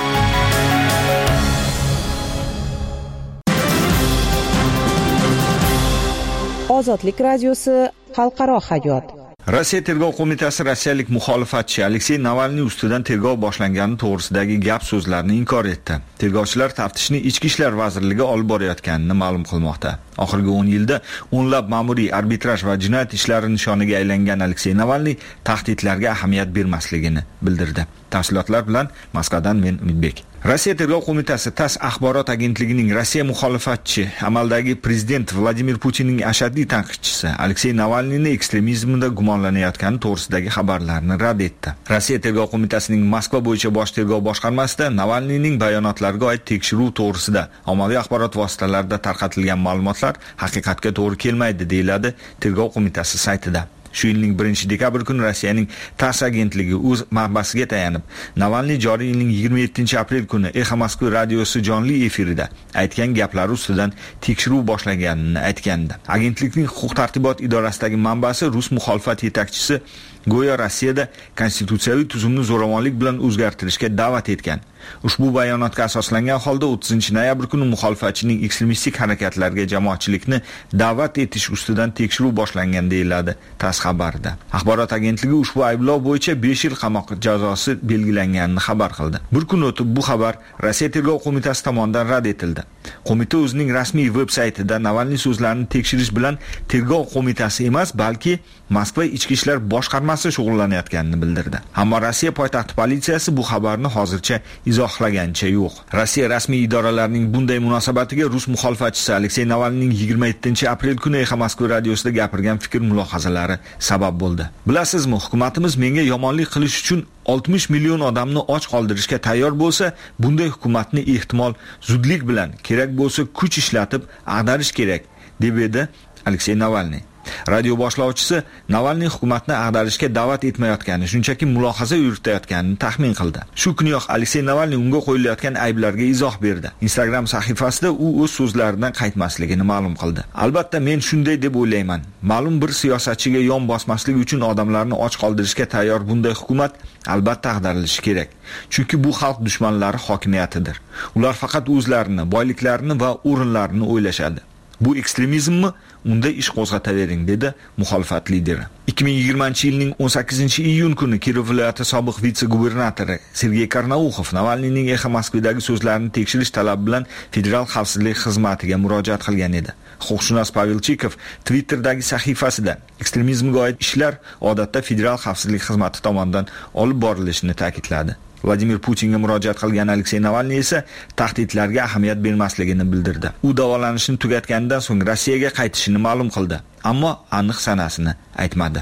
Ozodlik radiosi xalqaro hayot. Rossiya tergov qo'mitasi rossiyalik muxolifatchi Aleksey Navalniy ustidan tergov boshlangani to'g'risidagi gap so'zlarni inkor etdi. Tergovchilar taftishni Ichki ishlar vazirligi olib borayotganini ma'lum qilmoqda. Oxirgi o'n yilda o'nlab ma'muriy arbitraj va jinoyat ishlari nishoniga aylangan Aleksey Navalniy tahdidlarga ahamiyat bermasligini bildirdi. Tafsilotlar bilan Moskvadan men Umidbek. Rossiya tergov qo'mitasi TASS axborot agentligining Rossiya muxolifatchi amaldagi prezident Vladimir Putinning ashaddiy tanqidchisi Aleksey Navalniyni ekstremizmda gumonlanayotgani to'g'risidagi xabarlarni rad etdi. Rossiya tergov qo'mitasining Moskva bo'yicha bosh tergov boshqarmasida Navalniyning bayonotlariga oid tekshiruv to'g'risida ommaviy axborot vositalarida tarqatilgan ma'lumotlar haqiqatga to'g'ri kelmaydi, deyiladi tergov qo'mitasi saytida. Shu yilning birinchi dekabr kuni Rossiyaning TASS agentligi o'z manbasiga tayanib, Navalniy joriy yilning yigirma yettinchi aprel kuni Exa Moskva radiosi jonli efirida aytgan gaplari ustidan tekshiruv boshlaganini aytgandi. Agentlikning huquq-tartibot idorasidagi manbasi Rus muxolifat yetakchisi go'yo Rossiyada konstitutsiyaviy tuzumni zo'ravonlik bilan o'zgartirishga da'vat etgan. Ushbu bayonotga asoslangan holda o'ttizinchi noyabr kuni muxolifatchining ekstremistik harakatlarga jamoatchilikni da'vat etish ustidan tekshiruv boshlangan, deyiladi TASS xabarida. Axborot agentligi ushbu ayblov bo'yicha besh yil qamoq jazosi belgilanganini xabar qildi. Bir kun o'tib bu xabar Rossiya tergov qo'mitasi tomonidan rad etildi. Qo'mita o'zining rasmiy veb-saytida Navalniy so'zlarini tekshirish bilan tergov qo'mitasi emas, balki Moskva ichki ishlar boshqarmasi shug'ullanayotganini bildirdi. Ammo Rossiya poytaxti politsiyasi bu xabarni hozircha izohlagancha yo'q. Rossiya rasmiy idoralarining bunday munosabatiga Rus muxolifatchisi Aleksey Navalniyning yigirma yettinchi aprel kuni Exa Moskva radiosida gapirgan fikr mulohazalari sabab bo'ldi. Bilasizmi, hukumatimiz menga yomonlik qilish uchun oltmish million odamni och qoldirishga tayyor bo'lsa, bunday hukumatni ehtimol zudlik bilan, kerak bo'lsa kuch ishlatib ag'darish kerak, deb edi Aleksey Navalniy. Radio boshlovchisi Navalniy hukumatni ag'darishga da'vat etmayotgani, shunchaki mulohaza yuritayotganini taxmin qildi. Shu kuniyoq Aleksey Navalniy unga qo'yilayotgan ayblarga izoh berdi. Instagram sahifasida u o'z so'zlaridan qaytmasligini ma'lum qildi. Albatta, men shunday deb o'ylayman. Ma'lum bir siyosatchiga yon bosmaslik uchun odamlarni och qoldirishga tayyor bunday hukumat albatta ag'darilishi kerak. Chunki bu xalq dushmanlari hokimiyatidir. Ular faqat o'zlarini, boyliklarini va o'rinlarini o'ylashadi. Bu ekstremizmmi? Unda ish qo'zg'atavering, dedi muxolifat lideri. ikki ming yigirmanchi yilning o'n sakkizinchi iyun kuni Kirov viloyati sobiq vitse-gubernatori Sergey Karnauxov Navalniyning Exa Moskvadagi so'zlarini tekshirish talabi bilan Federal xavfsizlik xizmatiga murojaat qilgan edi. Huquqshunos Pavel Chikov Twitter'dagi sahifasida ekstremizmga oid ishlar odatda Federal xavfsizlik xizmati tomonidan olib borilishini ta'kidladi. Vladimir Putinga murojaat qilgan Aleksey Navalniy esa tahdidlarga ahamiyat bermasligini bildirdi. U davolanishni tugatganidan so'ng Rossiyaga qaytishini ma'lum qildi, ammo aniq sanasini aytmadi.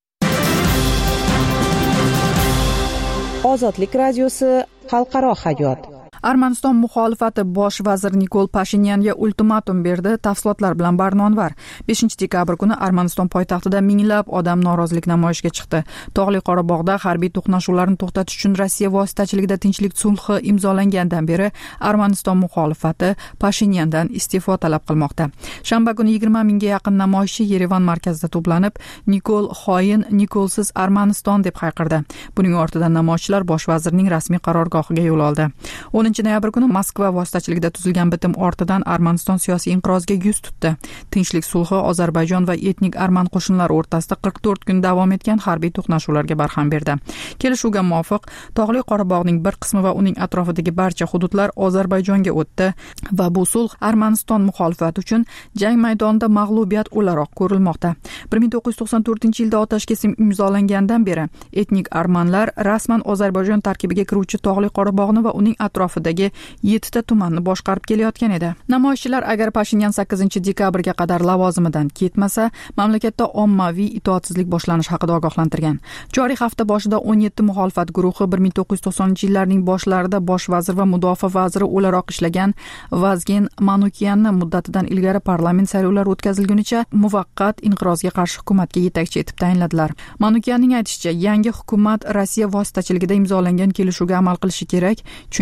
Ozodlik radiosi xalqaro hayot. Armaniston muxolifati bosh vazir Nikol Pashinyanga ultimatum berdi. Tafsilotlar bilan Barnonvar. beshinchi dekabr kuni Armaniston poytaxtida minglab odam norozilik namoyishiga chiqdi. Tog'li Qorabog'da harbiy to'qnashuvlarni to'xtatish uchun Rossiya vositachiligida tinchlik sulhi imzolangandan beri Armaniston muxolifati Pashinyandan iste'fo talab qilmoqda. Shanba kuni yigirma mingga yaqin namoyishchi Yerevan markazida to'planib, Nikol xoin, Nikolsiz Armaniston deb hayqirdi. Buning ortidan namoyishchilar bosh vazirning rasmiy qarorgohiga yo'l oldi. o'ninchi noyabr kuni Moskva vositachiligida tuzilgan bitim ortidan Armaniston siyosiy inqiroziga yuz tutdi. Tinchlik sulhi Ozarbayjon va etnik arman qo'shinlari o'rtasida qirq to'rt kun davom etgan harbiy to'qnashuvlarga barham berdi. Kelishuvga muvofiq Tog'li Qorabog'ning bir qismi va uning atrofidagi barcha hududlar Ozarbayjonga o'tdi va bu sulh Armaniston muxolifati uchun jang maydonida mag'lubiyat o'laroq ko'rilmoqda. bir ming to'qqiz yuz to'qson to'rtinchi yilda otashkesim imzolangandan beri etnik armanlar rasman Ozarbayjon tarkibiga kiruvchi Tog'li Qorabog'ni va uning atrofidagi yettita tumanni boshqarib kelayotgan edi. Namoyishchilar agar Pashinyan sakkizinchi dekabrga qadar lavozimidan ketmasa, mamlakatda ommaviy itoatsizlik boshlanishi haqida ogohlantirgan. Joriy hafta boshida o'n yetti muxolifat guruhi bir ming to'qqiz yuz to'qsoninchi yillarning boshlarida bosh vazir va mudofaa vaziri o'laroq ishlagan Vazgen Manukyanni muddatidan ilgari parlament saylovlari o'tkazilgunicha muvaqqat inqirozga qarshi hukumatga yetakchi etib tayinladilar. Manukyanning aytishicha, yangi hukumat Rossiya vositachiligida imzolangan kelishuvga amal qilishi kerak, chunki ayni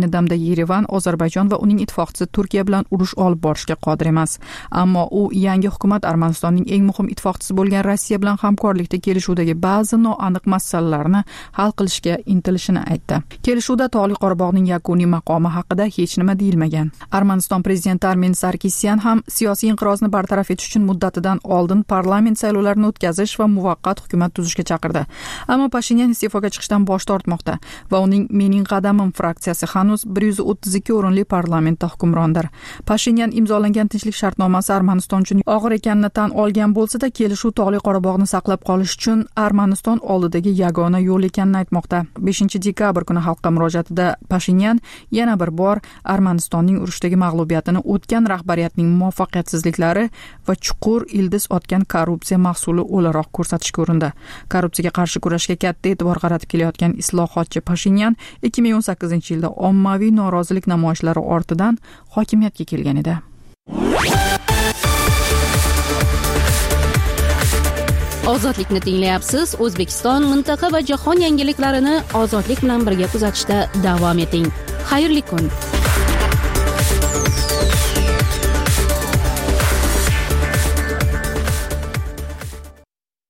ayni damda Yerevan Ozarbayjon va uning ittifoqchisi Turkiya bilan urush olib borishga qodir emas. Ammo u yangi hukumat Armanistonning eng muhim ittifoqchisi bo'lgan Rossiya bilan hamkorlikda kelishuvdagi ba'zi noaniq masalalarni hal qilishga intilishini aytdi. Kelishuvda Tog'li Qorabog'ning yakuniy maqomi haqida hech nima deyilmagan. Armaniston prezidenti Armen Sarkisyan ham siyosiy inqirozni bartaraf etish uchun muddatidan oldin parlament saylovlarini o'tkazish va muvaqqat hukumat tuzishga chaqirdi. Ammo Pashinyan iste'foga chiqishdan bosh tortmoqda va uning Mening qadamim fraksiyasi hanuz bir yuz o'ttiz ikki o'rinli parlamentda hukmrondir. Pashinyan imzolangan tinchlik shartnomasi Armaniston uchun og'ir ekanini tan olgan bo'lsa-da, kelishuv Tog'li Qorabog'ni saqlab qolish uchun Armaniston oldidagi yagona yo'l ekanini aytmoqda. beshinchi dekabr kuni xalqqa murojaatida Pashinyan yana bir bor Armanistonning urushdagi mag'lubiyatini o'tgan rahbariyatning muvaffaqiyatsizliklari va chuqur ildiz otgan korrupsiya mahsuli o'laroq ko'rsatishga urindi. Korrupsiyaga qarshi kurashga katta e'tibor qaratib kelayotgan islohotchi Pashinyan ikki ming o'n sakkizinchi yilda ommaviy norozilik namoyishlari ortidan hokimiyatga kelgan edi. Ozodlikni tinglayapsiz. O'zbekiston, mintaqa va jahon yangiliklarini ozodlik bilan birga kuzatishda davom eting. Xayrli kun.